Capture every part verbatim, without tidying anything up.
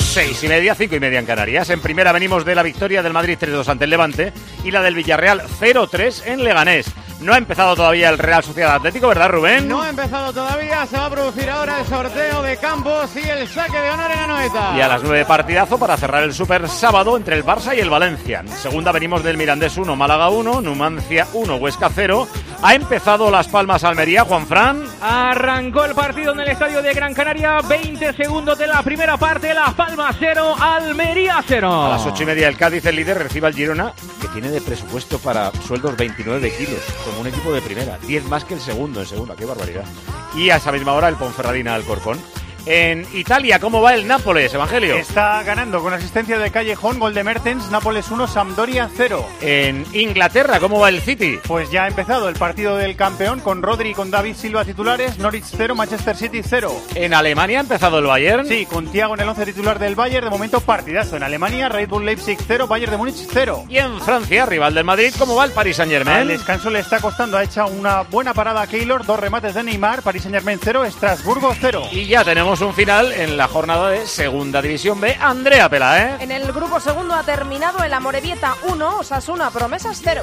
Seis y media, cinco y media en Canarias. En primera venimos de la victoria del Madrid tres dos ante el Levante y la del Villarreal cero tres en Leganés. No ha empezado todavía el Real Sociedad Atlético, ¿verdad, Rubén? No ha empezado todavía, se va a producir ahora el sorteo de Campos y el saque de honor en Anoeta. Y a las nueve partidazo para cerrar el Super Sábado entre el Barça y el Valencia. En segunda venimos del Mirandés uno, Málaga uno, Numancia uno, Huesca cero. Ha empezado Las Palmas Almería, Juanfran. Arrancó el partido en el estadio de Gran Canaria, veinte segundos de la primera parte, Las Palmas cero, Almería cero. A las ocho y media el Cádiz, el líder, recibe al Girona, que tiene de presupuesto para sueldos veintinueve kilos, como un equipo de primera, diez más que el segundo en segunda, qué barbaridad. Y a esa misma hora el Ponferradina Alcorcón. En Italia, ¿cómo va el Nápoles, Evangelio? Está ganando con asistencia de Callejón, gol de Mertens, Nápoles uno, Sampdoria cero. En Inglaterra, ¿cómo va el City? Pues ya ha empezado el partido del campeón con Rodri y con David Silva titulares, Norwich cero, Manchester City cero. En Alemania ha empezado el Bayern. Sí, con Thiago en el once titular del Bayern, de momento partidazo. En Alemania, Red Bull Leipzig cero, Bayern de Múnich cero. Y en Francia, rival del Madrid, ¿cómo va el Paris Saint-Germain? Al descanso le está costando, ha hecho una buena parada a Keylor, dos remates de Neymar, Paris Saint-Germain cero, Estrasburgo cero. Y ya tenemos un final en la jornada de Segunda División B. Andrea Peláez. En el grupo segundo ha terminado el Amorebieta uno, Osasuna Promesas cero.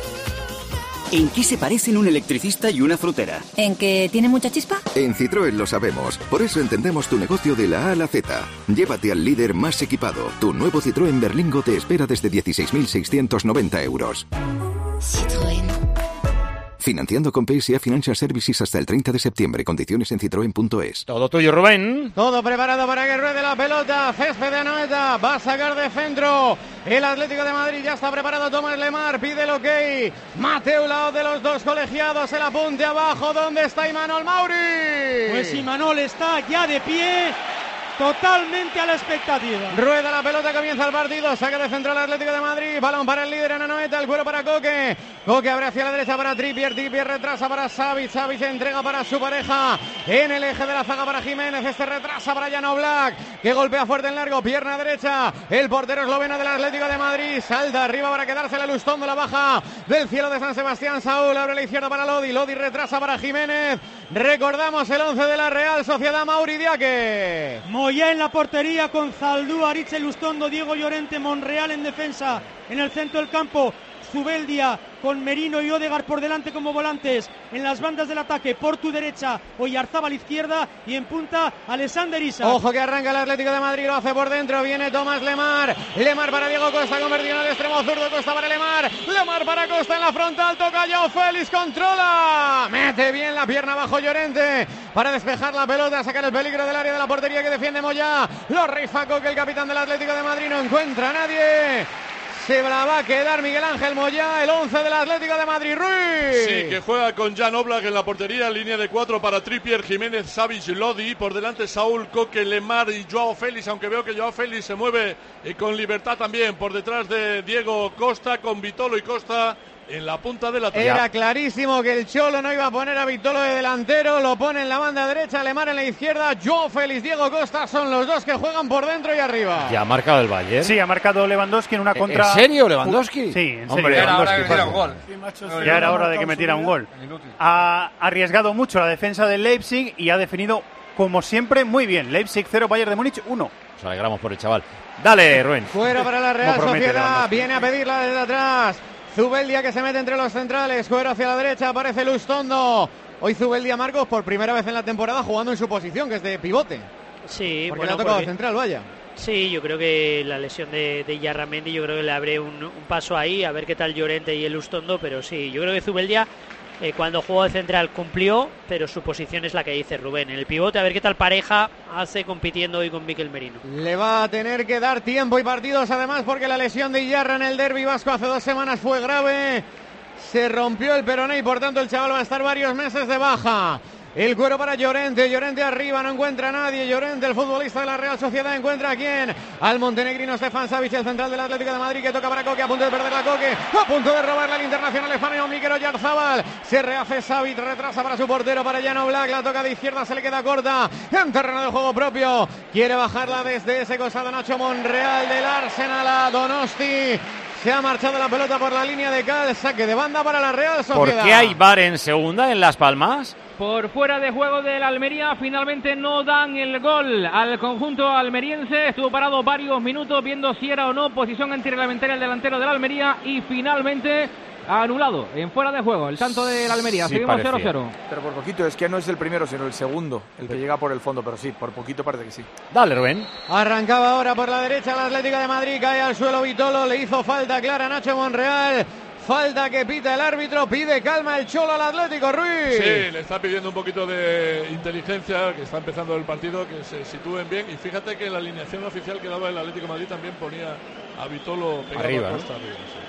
¿En qué se parecen un electricista y una frutera? ¿En que tiene mucha chispa? En Citroën lo sabemos, por eso entendemos tu negocio de la A a la Z. Llévate al líder más equipado. Tu nuevo Citroën Berlingo te espera desde dieciséis mil seiscientos noventa euros. Citroën. Financiando con P S A Financial Services hasta el treinta de septiembre. Condiciones en citroen punto es. Todo tuyo, Rubén. Todo preparado para que ruede la pelota. Césped de Anoeta. Va a sacar de centro. El Atlético de Madrid ya está preparado. Tomás Lemar pide el ok. Mateu Laoz de los dos colegiados. El apunte abajo. ¿Dónde está Imanol Mauri? Pues Imanol está ya de pie. Totalmente a la expectativa. Rueda la pelota, comienza el partido. Saca de centro el Atlético de Madrid. Balón para el líder en Anoeta. El cuero para Coque. Coque abre hacia la derecha para Trippier. Trippier retrasa para Savic. Savic entrega para su pareja. En el eje de la zaga para Jiménez. Este retrasa para Jan Oblak, que golpea fuerte en largo. Pierna derecha. El portero esloveno del Atlético de Madrid. Salta arriba para quedarse la Lustondo. La baja del cielo de San Sebastián. Saúl abre la izquierda para Lodi. Lodi retrasa para Jiménez. Recordamos el once de la Real Sociedad. Mauri Diaque. Ya en la portería con Zaldú, Aritz, Lustondo, Diego Llorente, Monreal en defensa. En el centro del campo, Zubeldia con Merino y Odegaard por delante como volantes. En las bandas del ataque, por tu derecha, Oyarzábal izquierda y en punta, Alexander Isak. Ojo que arranca el Atlético de Madrid, lo hace por dentro, viene Tomás Lemar. Lemar para Diego Costa, convertido en el extremo zurdo, Costa para Lemar. Lemar para Costa en la frontal, toca Joao Félix, controla. Mete bien la pierna bajo Llorente para despejar la pelota, sacar el peligro del área de la portería que defiende Moyá. Lo rifa Coque, el capitán del Atlético de Madrid, no encuentra a nadie. Se la va a quedar Miguel Ángel Moyá, el once del Atlético de Madrid. Ruiz. Sí, que juega con Jan Oblak en la portería, línea de cuatro para Trippier, Jiménez, Savic, Lodi. Por delante Saúl, Coque, Lemar y Joao Félix, aunque veo que Joao Félix se mueve eh, con libertad también. Por detrás de Diego Costa, con Vitolo y Costa en la punta de la talla. Era clarísimo que el Cholo no iba a poner a Vitolo de delantero, lo pone en la banda derecha, Lemar en la izquierda, Joao Félix, Diego Costa son los dos que juegan por dentro y arriba. ¿Ya ha marcado el Bayern? Sí, ha marcado Lewandowski en una contra. ¿En serio, Lewandowski? Sí, en serio. Hombre, ya era hora de que metiera un gol. Ya era hora de que metiera un gol. Ha arriesgado mucho la defensa del Leipzig y ha definido, como siempre, muy bien. Leipzig cero, Bayern de Múnich uno. Nos alegramos por el chaval. Dale, Rubén. Fuera para la Real Sociedad, viene a pedirla desde atrás. Zubeldia que se mete entre los centrales, cuero hacia la derecha, aparece Lustondo. Hoy Zubeldia, Marcos, por primera vez en la temporada jugando en su posición, que es de pivote. Sí, porque bueno, le ha tocado porque... central, vaya. Sí, yo creo que la lesión de, de Yarramendi, yo creo que le abre un, un paso ahí, a ver qué tal Llorente y el Lustondo, pero sí, yo creo que Zubeldia eh, cuando jugó de central cumplió, pero su posición es la que dice Rubén, en el pivote, a ver qué tal pareja hace compitiendo hoy con Mikel Merino. Le va a tener que dar tiempo y partidos además, porque la lesión de Iyarra en el derbi vasco hace dos semanas fue grave, se rompió el peroné y por tanto el chaval va a estar varios meses de baja. El cuero para Llorente, Llorente arriba, no encuentra a nadie, Llorente, el futbolista de la Real Sociedad, encuentra a quién, al montenegrino Stefan Savic, el central del Atlético de Madrid, que toca para Coque, a punto de perder la Coque, a punto de robarle al internacional español Mikel Oyarzábal, se rehace Savic, retrasa para su portero, para Jan Oblak, la toca de izquierda, se le queda corta, en terreno de juego propio, quiere bajarla desde ese costado Nacho Monreal del Arsenal a Donosti. Se ha marchado la pelota por la línea de cal, saque de banda para la Real Sociedad. ¿Por qué hay V A R en segunda en Las Palmas? por fuera de juego del Almería. Finalmente no dan el gol al conjunto almeriense. Estuvo parado varios minutos viendo si era o no posición antirreglamentaria el delantero del Almería y finalmente anulado en fuera de juego el tanto del Almería. Sí, seguimos parecía. cero cero. Pero por poquito, es que no es el primero sino el segundo el que llega por el fondo, pero sí, por poquito parece que sí. Dale, Rubén. Arrancaba ahora por la derecha el Atlético de Madrid, cae al suelo Vitolo, le hizo falta clara a Nacho Monreal. Falta que pita el árbitro, pide calma el Cholo al Atlético, Ruiz. Sí, le está pidiendo un poquito de inteligencia, que está empezando el partido, que se sitúen bien. Y fíjate que en la alineación oficial que daba el Atlético de Madrid también ponía a Vitolo pegado Arriba, a ¿no? costa arriba. Sí.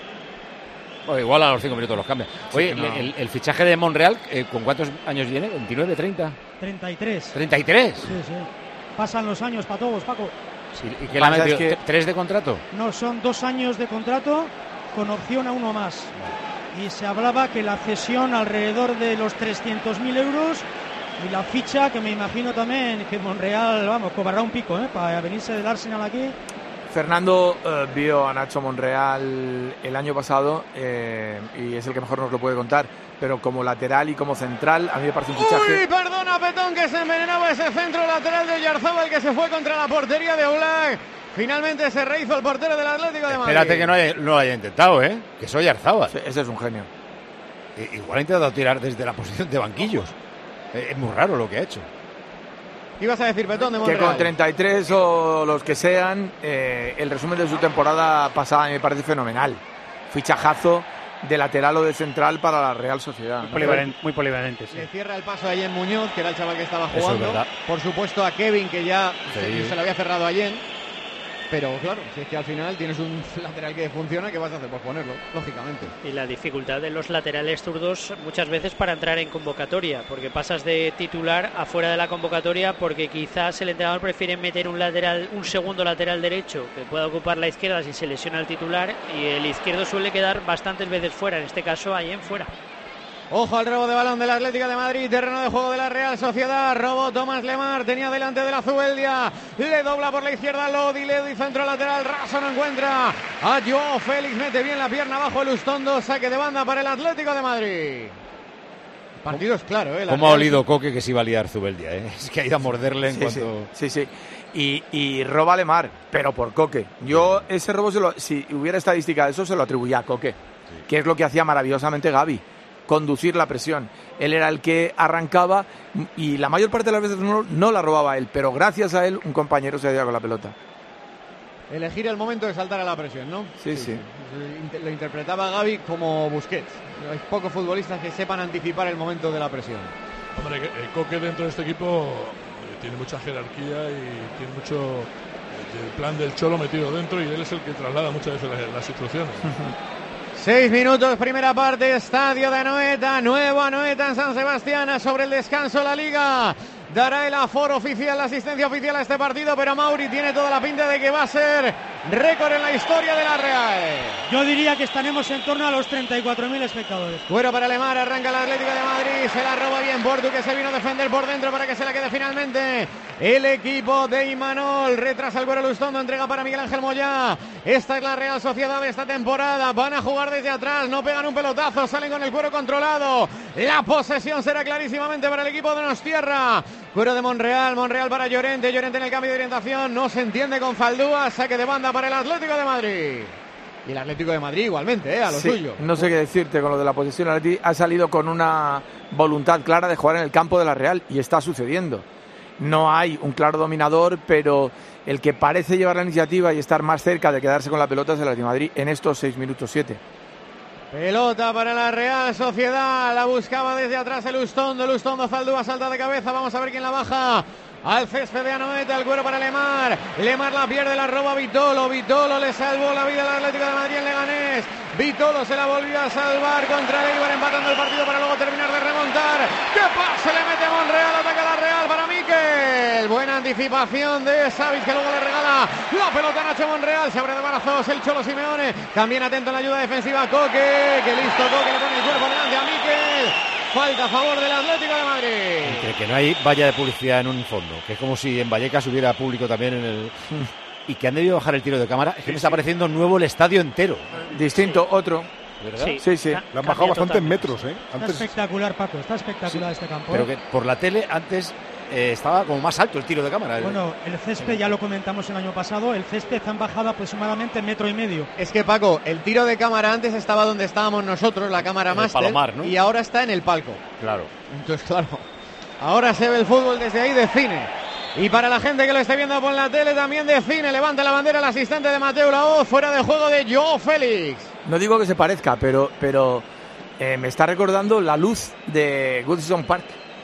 O igual a los cinco minutos los cambia. Oye, Sí, no. el, el fichaje de Monreal, eh, ¿con cuántos años viene? ¿veintinueve, treinta? treinta y tres. ¿treinta y tres? Sí, sí. Pasan los años para todos, Paco. Sí, ¿y qué le ha Pasa es metido? que- ¿Tres de contrato? No, son dos años de contrato con opción a uno más. Y se hablaba que la cesión alrededor de los trescientos mil euros y la ficha, que me imagino también que Monreal, vamos, cobrará un pico, ¿eh? Para venirse del Arsenal aquí. Fernando eh, vio a Nacho Monreal el año pasado eh, y es el que mejor nos lo puede contar, pero como lateral y como central a mí me parece un fichaje. Uy, perdona Petón, que se envenenaba ese centro lateral de Yarzábal que se fue contra la portería de Oblak. Finalmente se rehizo el portero del Atlético de Madrid. Espérate que no, haya, no lo haya intentado, ¿eh? Que soy Arzábal. Sí, ese es un genio. I- Igual ha intentado tirar desde la posición de banquillos. Eh, Es muy raro lo que ha hecho. ¿Qué ibas a decir, Petón, de Que Monreal? con treinta y tres o los que sean, eh, el resumen de su temporada pasada me parece fenomenal. Fichajazo de lateral o de central para la Real Sociedad. Muy polivalente, muy polivalente, sí. Le cierra el paso a Allen Muñoz, que era el chaval que estaba Eso es jugando. verdad. Por supuesto a Kevin, que ya Sí. se, se lo había cerrado a Allen. Pero claro, si es que al final tienes un lateral que funciona, ¿qué vas a hacer? Pues ponerlo, lógicamente. Y la dificultad de los laterales zurdos muchas veces para entrar en convocatoria, porque pasas de titular a fuera de la convocatoria porque quizás el entrenador prefiere meter un lateral, un segundo lateral derecho que pueda ocupar la izquierda si se lesiona el titular, y el izquierdo suele quedar bastantes veces fuera, en este caso ahí en fuera. Ojo al robo de balón del Atlético de Madrid, terreno de juego de la Real Sociedad, robó Tomás Lemar, tenía delante de la Zubeldia, le dobla por la izquierda Lodi, Lodi centro lateral, Raso no encuentra a Joao Félix, mete bien la pierna abajo el Ustondo, saque de banda para el Atlético de Madrid. El partido es claro, ¿eh? La ¿Cómo ha Real- olido Coque que se iba a liar Zubeldia, eh? Es que ha ido a morderle en Sí, cuanto... sí, sí, sí. Y, y roba Lemar, pero por Coque. Yo ese robo, se lo, si hubiera estadística de eso, se lo atribuía a Coque, que es lo que hacía maravillosamente Gavi, conducir la presión. Él era el que arrancaba y la mayor parte de las veces no, no la robaba él, pero gracias a él un compañero se dio con la pelota. Elegir el momento de saltar a la presión, ¿no? Sí, sí. Lo- Lo interpretaba Gavi como Busquets. Hay pocos futbolistas que sepan anticipar el momento de la presión. Hombre, que- eh, Coque dentro de este equipo eh, tiene mucha jerarquía y tiene mucho eh, del plan del Cholo metido dentro, y él es el que traslada muchas veces las, las instrucciones. Seis minutos, primera parte, estadio de Anoeta, nuevo Anoeta en San Sebastián, sobre el descanso la Liga. Dará el aforo oficial, la asistencia oficial a este partido, pero Mauri tiene toda la pinta de que va a ser récord en la historia de la Real. Yo diría que estaremos en torno a los treinta y cuatro mil espectadores. Fuera para Lemar, arranca el Atlético de Madrid, se la roba bien Portu, que se vino a defender por dentro para que se la quede finalmente el equipo de Imanol. Retrasa el Güero Lustondo, entrega para Miguel Ángel Moyá. Esta es la Real Sociedad de esta temporada, van a jugar desde atrás, no pegan un pelotazo, salen con el cuero controlado. La posesión será clarísimamente para el equipo de Donostierra. Cuero de Monreal, Monreal para Llorente, Llorente en el cambio de orientación, no se entiende con Faldúa, saque de banda para el Atlético de Madrid. Y el Atlético de Madrid igualmente, ¿eh? A lo Sí, suyo. no sé qué decirte con lo de la posesión. El Atleti ha salido con una voluntad clara de jugar en el campo de la Real y está sucediendo. No hay un claro dominador, pero el que parece llevar la iniciativa y estar más cerca de quedarse con la pelota es el Atlético de Madrid en estos seis minutos siete. Pelota para la Real Sociedad, la buscaba desde atrás el Ustondo, el Ustondo Zaldúa salta de cabeza, vamos a ver quién la baja. Al césped de Anoeta, el cuero para Lemar. Lemar la pierde, la roba Vitolo. Vitolo le salvó la vida al Atlético de Madrid en Leganés. Vitolo se la volvió a salvar contra el Eibar, empatando el partido para luego terminar de remontar. ¡Qué pase le mete Monreal! Ataca la Real para Miquel. Buena anticipación de Savic, que luego le regala la pelota a Nacho Monreal. Se abre de brazos el Cholo Simeone. También atento en la ayuda defensiva Coque. Que listo Coque, le pone el cuerpo delante a Miquel. Falta a favor del Atlético de Madrid. Entre que no hay valla de publicidad en un fondo, que es como si en Vallecas hubiera público también en el... y que han debido bajar el tiro de cámara, es que me está pareciendo nuevo el estadio entero. Distinto, otro. ¿verdad? Sí, sí. sí. Lo han bajado bastante en metros, ¿eh? Antes... Está espectacular, Paco, está espectacular sí. este campo. Pero que por la tele antes eh, estaba como más alto el tiro de cámara. Bueno, el césped ya lo comentamos el año pasado, el césped han bajado aproximadamente metro y medio. Es que, Paco, el tiro de cámara antes estaba donde estábamos nosotros, la cámara máster, Palomar, ¿no? Y ahora está en el palco. Claro. Entonces, claro, ahora se ve el fútbol desde ahí de cine. Y para la gente que lo esté viendo por la tele, también de cine, levanta la bandera el asistente de Mateu Laoz, fuera de juego de Joao Félix. No digo que se parezca, pero, pero eh, me está recordando la luz de Goodison Park.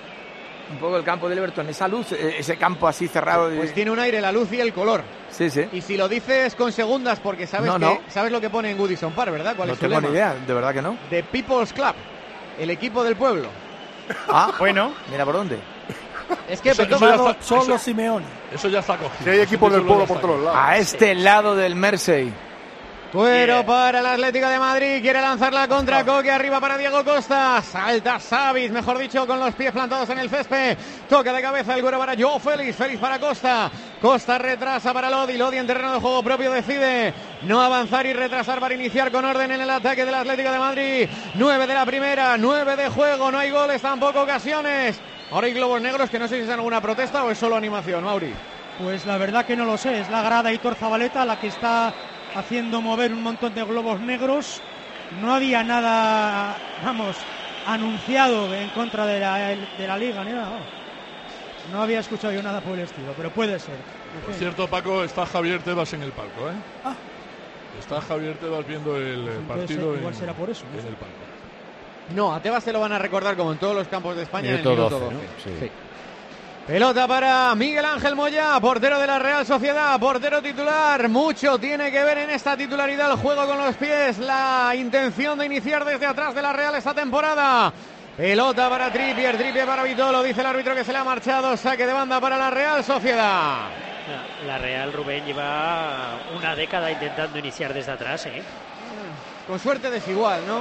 Un poco el campo del Everton, esa luz, ese campo así cerrado. Pues de... tiene un aire, la luz y el color. Sí, sí. Y si lo dices con segundas, porque sabes no, que no. sabes lo que pone en Goodison Park, ¿verdad? ¿Cuál no es su tengo lema? ni idea, de verdad que no. The People's Club, el equipo del pueblo. Ah, bueno, mira por dónde. Es que eso, eso está, solo eso, Simeone. Eso ya está cogido. Si hay equipos del pueblo por todos lados. A este lado del Mersey. Cuero yeah. para el Atlético de Madrid, quiere lanzar la contra Coque, arriba para Diego Costa, salta Savic, mejor dicho, con los pies plantados en el césped, toca de cabeza el Cuero para Joao Félix, Félix para Costa, Costa retrasa para Lodi, Lodi en terreno de juego propio decide no avanzar y retrasar para iniciar con orden en el ataque del Atlético de Madrid, nueve de la primera, nueve de juego, no hay goles, tampoco ocasiones, ahora hay globos negros que no sé si es alguna protesta o es solo animación, Mauri. Pues la verdad que no lo sé, es la grada Hitor Zabaleta la que está haciendo mover un montón de globos negros. No había nada, vamos, anunciado en contra de la, de la liga, ni nada. No. no había escuchado yo nada por el estilo, pero puede ser. Por cierto, Paco, está Javier Tebas en el palco, ¿eh? Ah. Está Javier Tebas viendo el Entonces, partido igual en, será por eso, ¿no? en el palco. No, a Tebas se lo van a recordar como en todos los campos de España minuto en el minuto doce, doce. ¿no? Sí. Sí. Pelota para Miguel Ángel Moyá, portero de la Real Sociedad, portero titular. Mucho tiene que ver en esta titularidad el juego con los pies, la intención de iniciar desde atrás de la Real esta temporada. Pelota para Trippier, Trippier para Vitolo, dice el árbitro que se le ha marchado, saque de banda para la Real Sociedad. La, la Real, Rubén, lleva una década intentando iniciar desde atrás, ¿eh? Con suerte desigual, ¿no?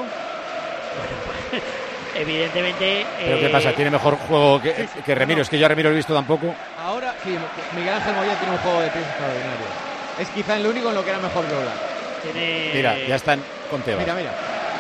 Bueno, evidentemente. ¿Pero eh... qué pasa? ¿Tiene mejor juego que, sí, sí, que Remiro? No. Es que yo a Remiro lo he visto tampoco. Ahora, sí, Miguel Ángel Moyá tiene un juego de pies extraordinario. Es quizá en lo único en lo que era mejor que Oblak. Tiene... Mira, ya están con Tebas. Mira, mira.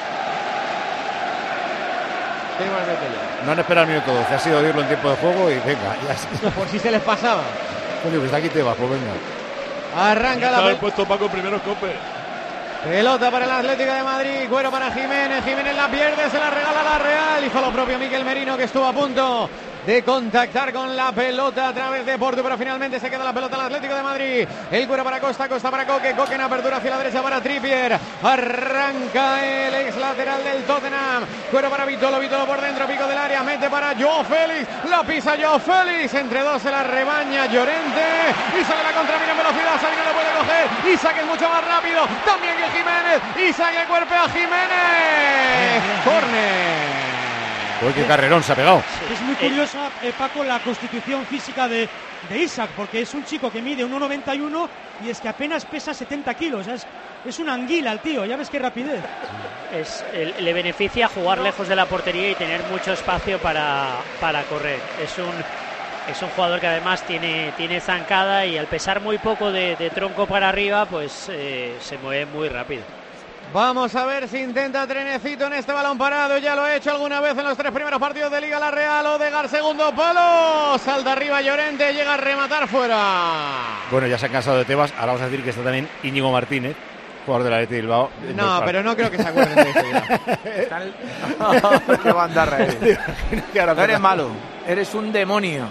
No han esperado el minuto doce, ha sido oírlo en tiempo de juego y venga. Ya. Por si se les pasaba. Coño, que está aquí Tebas, pues venga. Arranca la pelota. puesto Paco primero Cope. Pelota para el Atlético de Madrid, Cuero para Jiménez, Jiménez la pierde, se la regala a la Real, hizo lo propio Miquel Merino que estuvo a punto de contactar con la pelota a través de Porto, pero finalmente se queda la pelota al Atlético de Madrid, el Cuero para Costa, Costa para Coque, Coque en apertura hacia la derecha para Trippier, arranca el ex lateral del Tottenham, Cuero para Vitolo, Vitolo por dentro, pico del área, mete para Joao Félix, la pisa Joao Félix, entre dos se la rebaña Llorente, y sale la contra, mira en velocidad, Savi no le puede coger, Isaac es mucho más rápido, también que Jiménez, Isaac que cuerpea a Jiménez, córner. Uy, qué carrerón se ha pegado. Es muy curiosa, eh, Paco, la constitución física de, de Isaac, porque es un chico que mide uno noventa y uno y es que apenas pesa setenta kilos. Es, es una anguila el tío, ya ves qué rapidez. Es, el, le beneficia jugar lejos de la portería y tener mucho espacio para, para correr. Es un, es un jugador que además tiene, tiene zancada y al pesar muy poco de, de tronco para arriba, pues eh, se mueve muy rápido. Vamos a ver si intenta Trenecito en este balón parado. Ya lo ha hecho alguna vez en los tres primeros partidos de Liga La Real. Odegaard, segundo palo. Salta arriba Llorente, llega a rematar fuera. Bueno, ya se han cansado de Tebas. Ahora vamos a decir que está también Íñigo Martínez, jugador del Athletic Bilbao. No, pero no creo que se acuerden de eso ya. Qué bandarra eres. No eres malo, eres un demonio.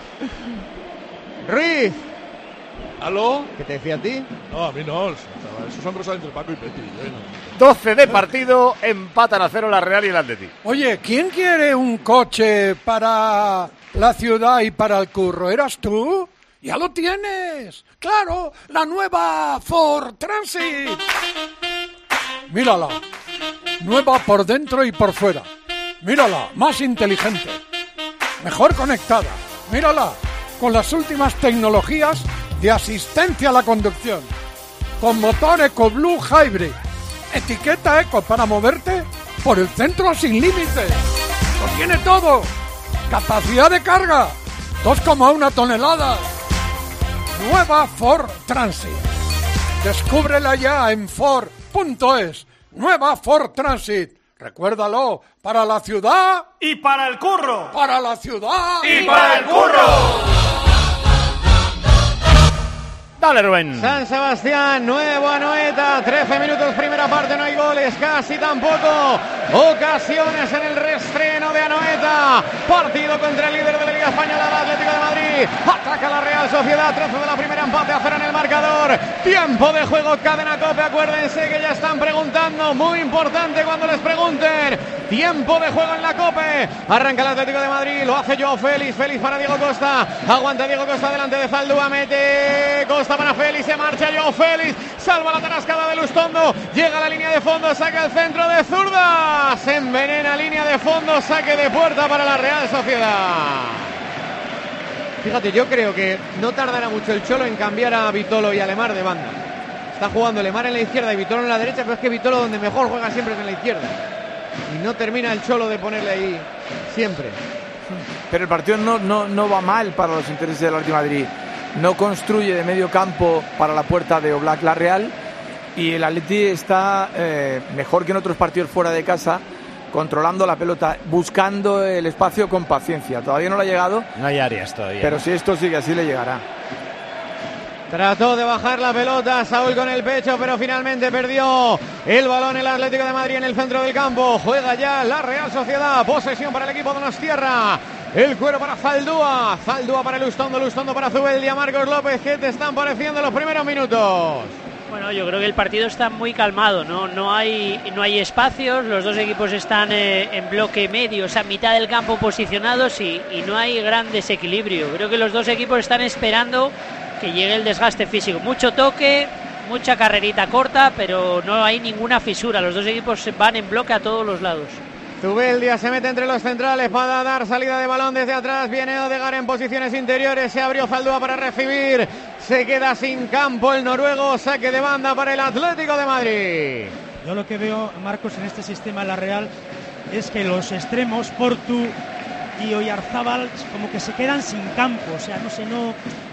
Ruiz. ¿Aló? ¿Qué te decía a ti? No, a mí no. Esos son cosas entre Paco y Petri. doce de partido, empatan a cero la Real y el Atleti. Oye, ¿quién quiere un coche para la ciudad y para el curro? ¿Eras tú? ¡Ya lo tienes! ¡Claro! ¡La nueva Ford Transit! Mírala. Nueva por dentro y por fuera. Mírala, más inteligente. Mejor conectada. Mírala, con las últimas tecnologías de asistencia a la conducción, con motor EcoBlue Hybrid, etiqueta Eco para moverte por el centro sin límites. Lo tiene todo. Capacidad de carga dos coma uno toneladas. Nueva Ford Transit. Descúbrela ya en Ford punto es. nueva Ford Transit. Recuérdalo, para la ciudad y para el curro. Para la ciudad y para el curro. Dale, Rubén. San Sebastián, nuevo Anoeta, trece minutos, primera parte, no hay goles, casi tampoco ocasiones en el reestreno de Anoeta. Partido contra el líder de la Liga Española, el Atlético de Madrid. Ataca la Real Sociedad, trece de la primera, empate a cero en el marcador. Tiempo de juego, Cadena Cope, acuérdense que ya están preguntando, muy importante cuando les pregunten. Tiempo de juego en la Cope. Arranca el Atlético de Madrid, lo hace Joao Félix, Félix para Diego Costa. Aguanta Diego Costa delante de Zaldúa, mete Costa para Félix, se marcha Joao Félix, salva la tarascada de Lustondo, llega a la línea de fondo, saca el centro de zurda, se envenena línea de fondo, saque de puerta para la Real Sociedad. Fíjate, yo creo que no tardará mucho el Cholo en cambiar a Vitolo y a Lemar de banda. Está jugando Lemar en la izquierda y Vitolo en la derecha, pero es que Vitolo donde mejor juega siempre es en la izquierda. Y no termina el Cholo de ponerle ahí siempre. Pero el partido no, no, no va mal para los intereses del Atlético de Madrid. No construye de medio campo para la puerta de Oblak la Real y el Atleti está eh, mejor que en otros partidos fuera de casa, controlando la pelota, buscando el espacio con paciencia. Todavía no le ha llegado. No hay áreas todavía. Pero si esto sigue así le llegará. Trató de bajar la pelota Saúl con el pecho, pero finalmente perdió el balón el Atlético de Madrid en el centro del campo. Juega ya la Real Sociedad. Posesión para el equipo de Donostierra. El cuero para Zaldúa. Zaldúa para Lustondo. Lustondo para Zubeldia. Marcos López. ¿Qué te están pareciendo los primeros minutos? Bueno, yo creo que el partido está muy calmado, ¿no? No hay, no hay espacios. Los dos equipos están eh, en bloque medio, o sea, mitad del campo posicionados y, y no hay gran desequilibrio. Creo que los dos equipos están esperando que llegue el desgaste físico. Mucho toque, mucha carrerita corta, pero no hay ninguna fisura. Los dos equipos van en bloque a todos los lados. Zubeldia se mete entre los centrales para dar salida de balón desde atrás. Viene Odegaard en posiciones interiores. Se abrió Zaldúa para recibir. Se queda sin campo el noruego. Saque de banda para el Atlético de Madrid. Yo lo que veo, Marcos, en este sistema de la Real es que los extremos, Portu y Oyarzábal, como que se quedan sin campo. O sea, no sé, no...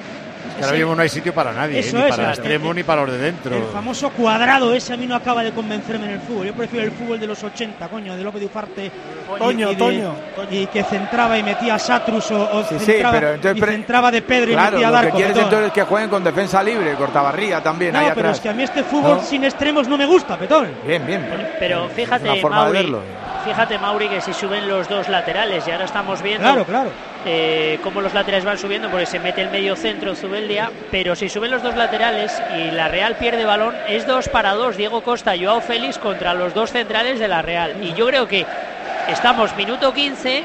Que ahora mismo no hay sitio para nadie, eh, ni es, para el el extremo el, ni para los de dentro. El famoso cuadrado ese a mí no acaba de convencerme en el fútbol. Yo prefiero el fútbol de los ochenta, coño, de López de Ufarte. Toño, y, y, Toño. De, y que centraba y metía a Satrus o, o sí, centraba, sí, pero entonces, y pero, centraba de Pedro claro, y metía al arco. Lo que quieres Petón. entonces es que jueguen con defensa libre, Cortabarría también, no, ahí pero atrás. es que a mí este fútbol ¿no? sin extremos no me gusta, Petón. Bien, bien. Pero fíjate, es una forma Mauri, de verlo. fíjate, Mauri, que si suben los dos laterales, y ahora estamos viendo claro, claro. Eh, cómo los laterales van subiendo, porque se mete el medio centro Zubeldia, pero si suben los dos laterales y la Real pierde balón, es dos para dos, Diego Costa y Joao Félix contra los dos centrales de la Real. Y yo creo que estamos minuto quince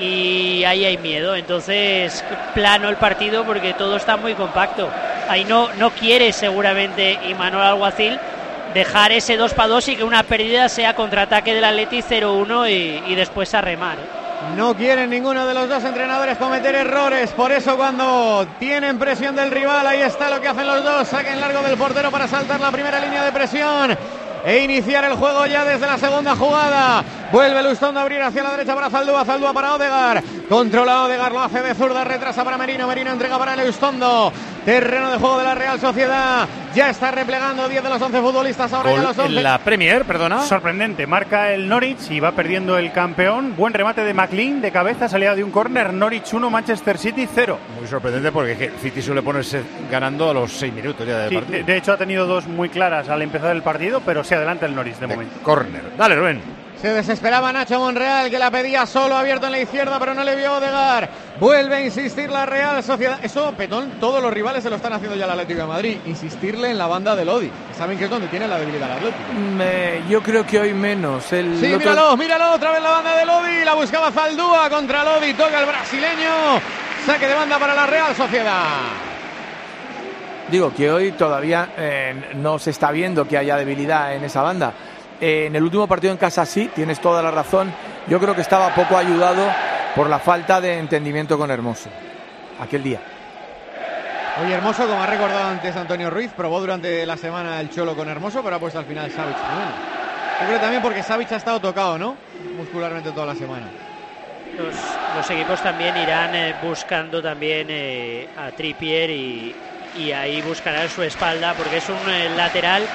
y ahí hay miedo, entonces plano el partido porque todo está muy compacto. Ahí no, no quiere seguramente Imanol Alguacil dejar ese dos para dos y que una pérdida sea contraataque del Atleti cero uno y, y después a remar. No quieren ninguno de los dos entrenadores cometer errores, por eso cuando tienen presión del rival, ahí está lo que hacen los dos, saque en largo del portero para saltar la primera línea de presión e iniciar el juego ya desde la segunda jugada. Vuelve Lustondo a abrir hacia la derecha para Zaldúa, Zaldúa para Odegaard, controla Odegaard, lo hace de zurda, retrasa para Merino, Merino entrega para Lustondo, terreno de juego de la Real Sociedad, ya está replegando diez de los once futbolistas, ahora Gol ya los once. En la Premier, perdona. Sorprendente, marca el Norwich y va perdiendo el campeón. Buen remate de McLean de cabeza, salida de un córner. Norwich uno, Manchester City cero. Muy sorprendente porque es que City suele ponerse ganando a los seis minutos ya del sí, partido. De, de hecho ha tenido dos muy claras al empezar el partido, pero se adelanta el Norwich de, de momento. Córner. Dale, Rubén. Se desesperaba Nacho Monreal, que la pedía solo, abierto en la izquierda, pero no le vio Odegaard. Vuelve a insistir la Real Sociedad. Eso, Petón, todos los rivales se lo están haciendo ya al Atlético de Madrid. Insistirle en la banda de Lodi. Saben que es donde tiene la debilidad el Atlético. Me, yo creo que hoy menos. El sí, otro... míralo, míralo, otra vez la banda de Lodi. La buscaba Zaldúa contra Lodi. Toca el brasileño. Saque de banda para la Real Sociedad. Digo que hoy todavía eh, no se está viendo que haya debilidad en esa banda. Eh, en el último partido en casa sí, tienes toda la razón. Yo creo que estaba poco ayudado por la falta de entendimiento con Hermoso aquel día. Oye, Hermoso, como ha recordado antes Antonio Ruiz, probó durante la semana el Cholo con Hermoso, pero ha puesto al final Savic. Bueno, yo creo también porque Savic ha estado tocado, ¿no? Muscularmente toda la semana. Los, los equipos también irán eh, buscando también eh, a Trippier y, y ahí buscarán su espalda porque es un eh, lateral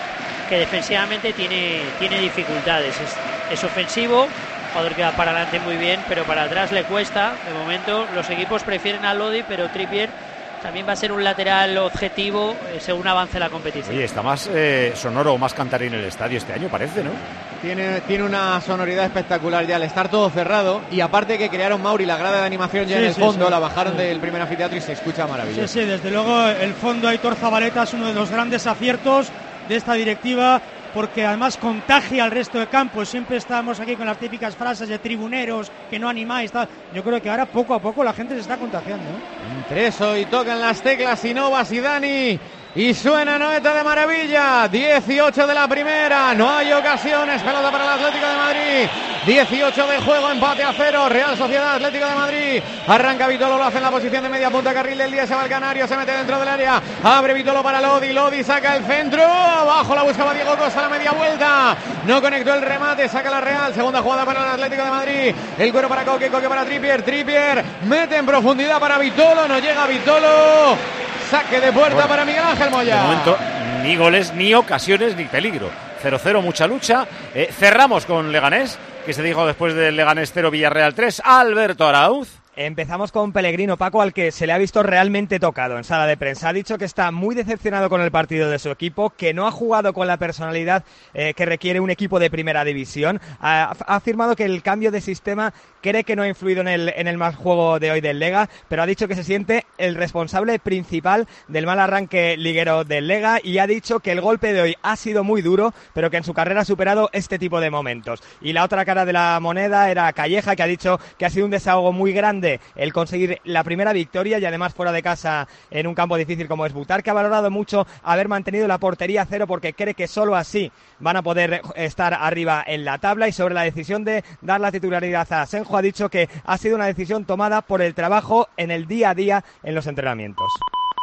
que defensivamente tiene, tiene dificultades. Es, es ofensivo, jugador que va para adelante muy bien, pero para atrás le cuesta. De momento los equipos prefieren a Lodi, pero Trippier también va a ser un lateral objetivo eh, según avance la competición. Oye, está más eh, sonoro o más cantarín el estadio este año, parece, ¿no? Tiene, tiene una sonoridad espectacular ya al estar todo cerrado, y aparte que crearon Mauri la grada de animación ya sí, en el sí, fondo, sí, la bajaron sí. del primer anfiteatro y se escucha maravilloso. Sí, sí, desde luego el fondo Aitor Zabaleta es uno de los grandes aciertos de esta directiva, porque además contagia al resto de campos. Siempre estamos aquí con las típicas frases de tribuneros, que no animáis, tal. Yo creo que ahora poco a poco la gente se está contagiando, ¿eh? Tres hoy tocan las teclas Inovas y Dani. Y suena Noeta de maravilla. dieciocho de la primera. No hay ocasiones. Pelota para el Atlético de Madrid. dieciocho de juego. Empate a cero. Real Sociedad Atlético de Madrid. Arranca Vitolo. Lo hace en la posición de media punta. Carril del día. Se va el Canario. Se mete dentro del área. Abre Vitolo para Lodi. Lodi saca el centro. Abajo la buscaba Diego Costa. La media vuelta. No conectó el remate. Saca la Real. Segunda jugada para el Atlético de Madrid. El cuero para Coque. Coque para Trippier. Trippier mete en profundidad para Vitolo. No llega Vitolo. Saque de puerta bueno, para Miguel Ángel Moya. De momento, ni goles, ni ocasiones, ni peligro. cero cero, mucha lucha. Eh, cerramos con Leganés, que se dijo después del Leganés cero, Villarreal tres. Alberto Arauz. Empezamos con Pellegrino, Paco, al que se le ha visto realmente tocado en sala de prensa. Ha dicho que está muy decepcionado con el partido de su equipo, que no ha jugado con la personalidad eh, que requiere un equipo de primera división. Ha, ha afirmado que el cambio de sistema cree que no ha influido en el, en el mal juego de hoy del Lega, pero ha dicho que se siente el responsable principal del mal arranque liguero del Lega, y ha dicho que el golpe de hoy ha sido muy duro, pero que en su carrera ha superado este tipo de momentos. Y la otra cara de la moneda era Calleja, que ha dicho que ha sido un desahogo muy grande el conseguir la primera victoria, y además fuera de casa en un campo difícil como es Butar, que ha valorado mucho haber mantenido la portería a cero, porque cree que solo así van a poder estar arriba en la tabla. Y sobre la decisión de dar la titularidad a Senjo, ha dicho que ha sido una decisión tomada por el trabajo en el día a día en los entrenamientos.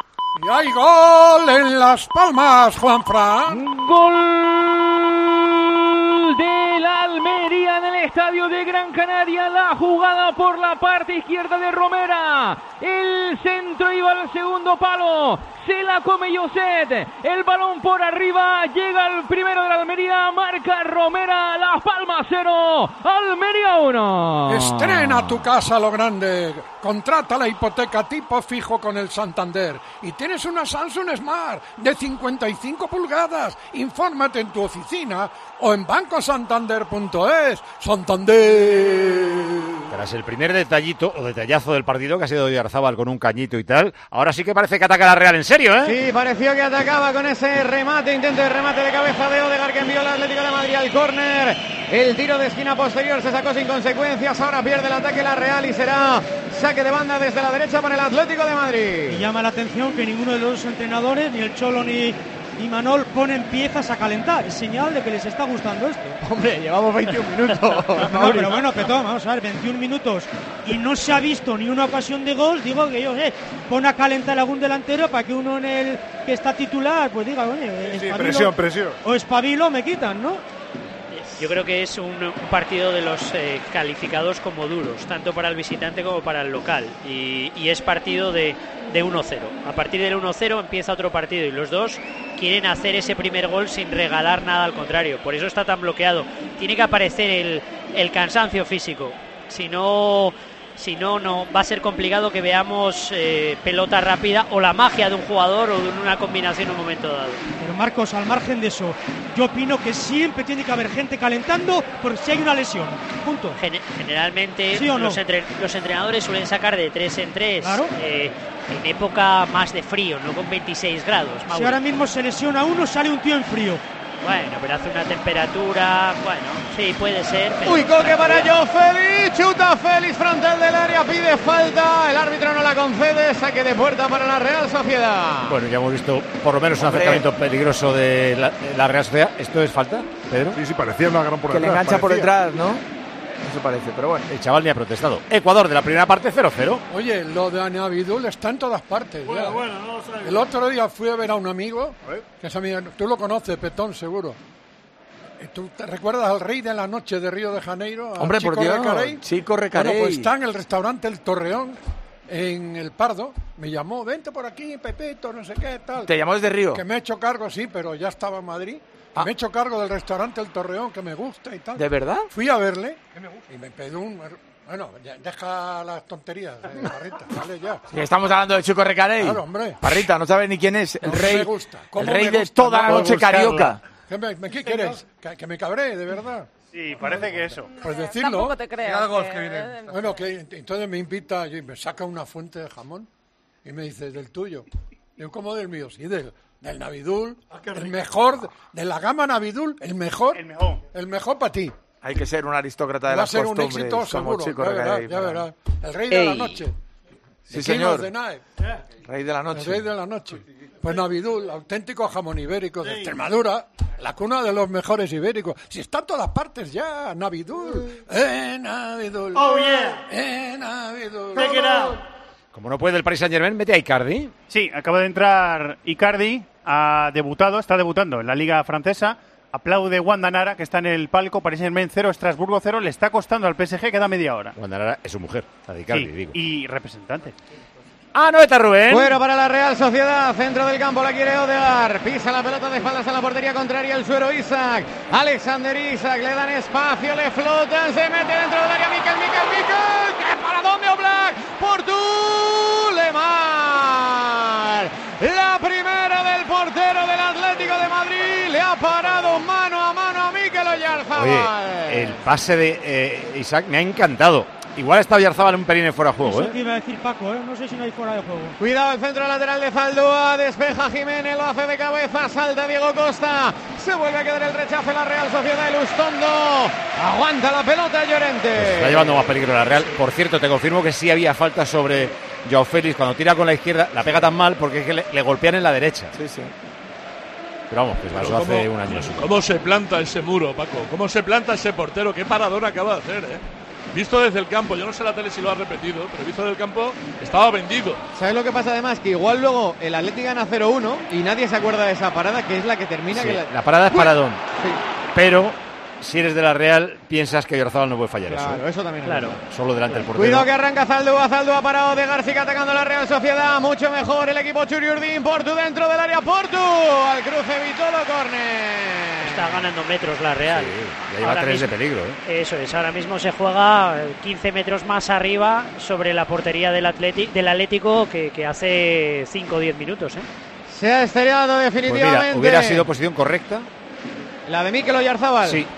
Y hay gol en Las Palmas, Juanfran. Gol del Almería en el estadio de Gran Canaria. La jugada por la parte izquierda de Romera. El centro iba al segundo palo. Se la come Yoset. El balón por arriba. Llega el primero de la Almería. Marca Romera. Las Palmas cero. Almería uno. Estrena tu casa a lo grande. Contrata la hipoteca tipo fijo con el Santander. Y tienes una Samsung Smart de cincuenta y cinco pulgadas. Infórmate en tu oficina o en banco santander punto es. Santander. Tras el primer detallito o detallazo del partido, que ha sido Oyarzábal con un cañito y tal, ahora sí que parece que ataca la Real en serio, ¿eh? Sí, pareció que atacaba con ese remate, intento de remate de cabeza de Odegaard, que envió el Atlético de Madrid al córner. El tiro de esquina posterior se sacó sin consecuencias. Ahora pierde el ataque la Real y será saque de banda desde la derecha para el Atlético de Madrid. Y llama la atención que ninguno de los dos entrenadores, ni el Cholo ni y Manol, ponen piezas a calentar. Es señal de que les está gustando esto. Hombre, llevamos veintiún minutos. No, pero bueno, Petón, vamos a ver, veintiún minutos y no se ha visto ni una ocasión de gol. Digo que yo sé, pon a calentar algún delantero para que uno en el que está titular pues diga, bueno, sí, presión, presión. O espabilo, me quitan, ¿no? Yo creo que es un, un partido de los eh, calificados como duros, tanto para el visitante como para el local. Y, y es partido de, de uno cero. A partir del uno cero empieza otro partido y los dos quieren hacer ese primer gol sin regalar nada, al contrario. Por eso está tan bloqueado. Tiene que aparecer el, el cansancio físico. Si no... Si no, no va a ser complicado que veamos eh, pelota rápida o la magia de un jugador o de una combinación en un momento dado. Pero Marcos, al margen de eso, yo opino que siempre tiene que haber gente calentando por si hay una lesión. Punto. Gen- generalmente ¿Sí o no? los, entre- los entrenadores suelen sacar de tres en tres. Claro. Eh, en época más de frío, no con veintiséis grados. Si Mauro. ahora mismo se lesiona uno, sale un tío en frío. Bueno, pero hace una temperatura, bueno, sí, puede ser. Pero Uy, Coque para Joao Félix, chuta Félix, frontal del área, pide falta, el árbitro no la concede, saque de puerta para la Real Sociedad. Bueno, ya hemos visto por lo menos un Hombre. acercamiento peligroso de la, de la Real Sociedad. ¿Esto es falta, Pedro? Sí, sí, parecía una gran por Que le detrás, engancha por parecía. detrás, ¿no? Eso parece, pero bueno. El chaval ni ha protestado. Ecuador de la primera parte cero cero. Oye, lo de Anabidul está en todas partes. Bueno, ya. bueno, no lo sé. El otro día fui a ver a un amigo, A ver. que es amigo, tú lo conoces, Petón, seguro. ¿Tú te recuerdas al rey de la noche de Río de Janeiro? a Hombre, Chico por Dios, Recarey? Chico Recarey. Bueno, pues está en el restaurante El Torreón, en El Pardo. Me llamó, vente por aquí, Pepito, no sé qué, tal. ¿Te llamó desde Río? Que me he hecho cargo, sí, pero ya estaba en Madrid. Ah. Me he hecho cargo del restaurante El Torreón, que me gusta y tal. ¿De verdad? Fui a verle y me pedí un... Bueno, ya, deja las tonterías, eh, Parrita, vale ya. Sí, estamos hablando de Chico Recarey. Claro, hombre. Parrita, no sabes ni quién es. El No, rey, me gusta. el ¿Cómo rey me de gusta? toda la No, noche carioca. ¿Qué, me, ¿Qué quieres? ¿Que, que me cabré, de verdad? Sí, parece que eso. Pues decirlo. Tampoco te creo. Algo que- que viene. Bueno, que entonces me invita y me saca una fuente de jamón y me dice, ¿del tuyo? Digo, ¿cómo del mío? Sí, del, del Navidul, el mejor, de la gama Navidul, el mejor, El mejor. el mejor para ti. Hay que ser un aristócrata de Va a las ser un costumbres. éxito como seguro, Chico ya verás, Recarey, ya para- verás. El rey de la Ey. noche. Sí, The señor. King of the Night. Rey de la El noche. rey de la noche. Pues Navidul, auténtico jamón ibérico de Extremadura, la cuna de los mejores ibéricos. Si está en todas partes ya, Navidul. Eh, Navidul. Oh, yeah. Eh, Navidul. Take it out. Como no puede el Paris Saint-Germain, mete a Icardi. Sí, acaba de entrar Icardi, ha debutado, está debutando en la Liga Francesa. Aplaude Wanda Nara, que está en el palco. Paris Saint-Germain cero, Estrasburgo cero. Le está costando al P S G, queda media hora. Guandanara es su mujer, la de Icardi, Sí, digo. y representante. Ah, no está Rubén. Fuera para la Real Sociedad, centro del campo, la quiere Odegaard, pisa la pelota de espaldas a la portería contraria, el suero Isaac, Alexander Isaac, le dan espacio, le flotan, se mete dentro del área, Mikel, Mikel, Mikel, ¡qué paradón de Oblak! ¡Portu Lemar! La primera del portero del Atlético de Madrid, le ha parado mano a mano a Mikel Oyarzabal. Oye, el pase de eh, Isaac me ha encantado. Igual está Oyarzabal un pelín fuera de juego, Eso que ¿eh? iba a decir Paco, ¿eh? No sé si no hay fuera de juego. Cuidado el centro lateral de Zaldúa, despeja Jiménez, lo hace de cabeza, salta Diego Costa, se vuelve a quedar el rechazo en la Real Sociedad de Lustondo, aguanta la pelota Llorente. Pues está llevando más peligro la Real. Por cierto, te confirmo que sí había falta sobre Joao Félix. Cuando tira con la izquierda, la pega tan mal porque es que le, le golpean en la derecha. Sí, sí. Pero vamos, que pasó ¿Cómo, hace un año. Eso. ¿Cómo se planta ese muro, Paco? ¿Cómo se planta ese portero? ¿Qué parador acaba de hacer, eh? Visto desde el campo, yo no sé la tele si lo ha repetido, pero visto desde el campo, estaba vendido. ¿Sabes lo que pasa además? Que igual luego el Atlético gana cero uno y nadie se acuerda de esa parada, que es la que termina. Sí, que la... la parada es paradón. Sí. Pero si eres de la Real, piensas que Oyarzabal no puede fallar Claro, eso. ¿eh? eso también. Claro. Solo delante del portero. Cuidado que arranca Zaldúa, Zaldúa para Odegaard, sigue atacando la Real Sociedad, mucho mejor el equipo Churiurdin, Portu dentro del área, Portu, al cruce Vitolo, córner. Está ganando metros la Real. Sí, ya lleva Ahora tres de mismo- peligro, ¿eh? Eso es, ahora mismo se juega quince metros más arriba sobre la portería del, Atleti- del Atlético que, que hace cinco o diez minutos. ¿eh? Se ha estrenado Pues definitivamente. mira, hubiera sido posición correcta. La de Mikel Oyarzabal. Sí.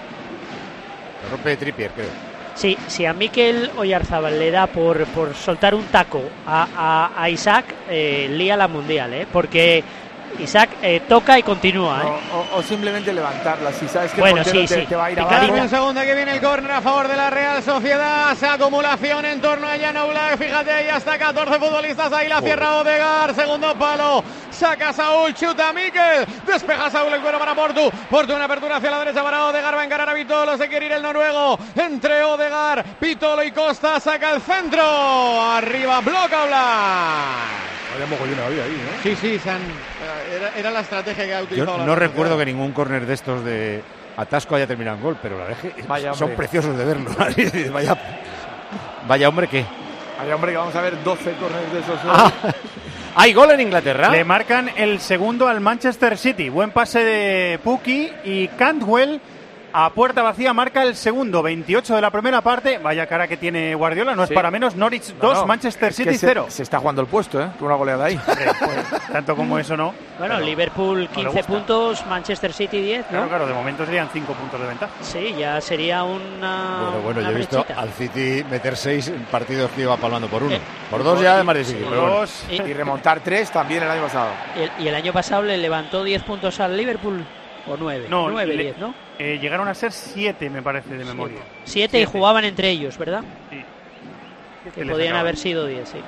Lo rompe Trippier, creo. Sí, si a Mikel Oyarzabal le da por, por soltar un taco a, a- a Isaac, eh, lía la mundial, ¿eh? Porque Isaac eh, toca y continúa. ¿eh? O, o- o simplemente levantarla. Si sabes que Bueno, el portero sí, te, sí. te va a ir Picadita. abajo. Un segundo que viene el córner a favor de la Real Sociedad. Esa acumulación en torno a Jan Oblak. Fíjate, ahí hasta catorce futbolistas. Ahí la cierra Odegaard. Segundo palo. Saca Saúl. Chuta Mikel. Despeja Saúl el cuero para Portu. Portu en apertura hacia la derecha para Odegaard. Va a encarar a Vitolo. Se quiere ir el noruego. Entre Odegaard, Vitolo y Costa. Saca el centro. Arriba bloca Oblak. Vaya mogollón había ahí, ¿no? Sí, sí, se han- era, era la estrategia que ha Yo utilizado la no Real recuerdo que Sociedad. ningún córner de estos de atasco haya terminado en gol, pero la verdad es que Vaya son hombre. preciosos de verlo. vaya, vaya hombre que... Ay, hombre, que vamos a ver doce corners de esos. Ah, ¿hay gol en Inglaterra? Le marcan el segundo al Manchester City. Buen pase de Pukki y Cantwell a puerta vacía marca el segundo. veintiocho de la primera parte. Vaya cara que tiene Guardiola. No Sí. es para menos. Norwich No, dos, no, Manchester es que City se- cero. Se, está jugando el puesto, ¿eh? Con una goleada ahí. Hombre, pues, tanto como eso no. Bueno, Pero Liverpool no le quince gusta. puntos, Manchester City diez, ¿no? Claro, claro, de momento serían cinco puntos de ventaja. Sí, ya sería una. Bueno, bueno, una yo he visto brechita. al City meter seis en partidos que iba palmando por uno. Eh, por dos ya es más difícil, pero bueno. Dos, Y- y remontar tres también el año pasado. Y el, y el año pasado le levantó diez puntos al Liverpool. O nueve. No, nueve, le- diez, ¿no? Eh, llegaron a ser siete, me parece, de memoria. Siete y jugaban entre ellos, ¿verdad? Sí. Que Que les podían sacaban. haber sido diez, sí.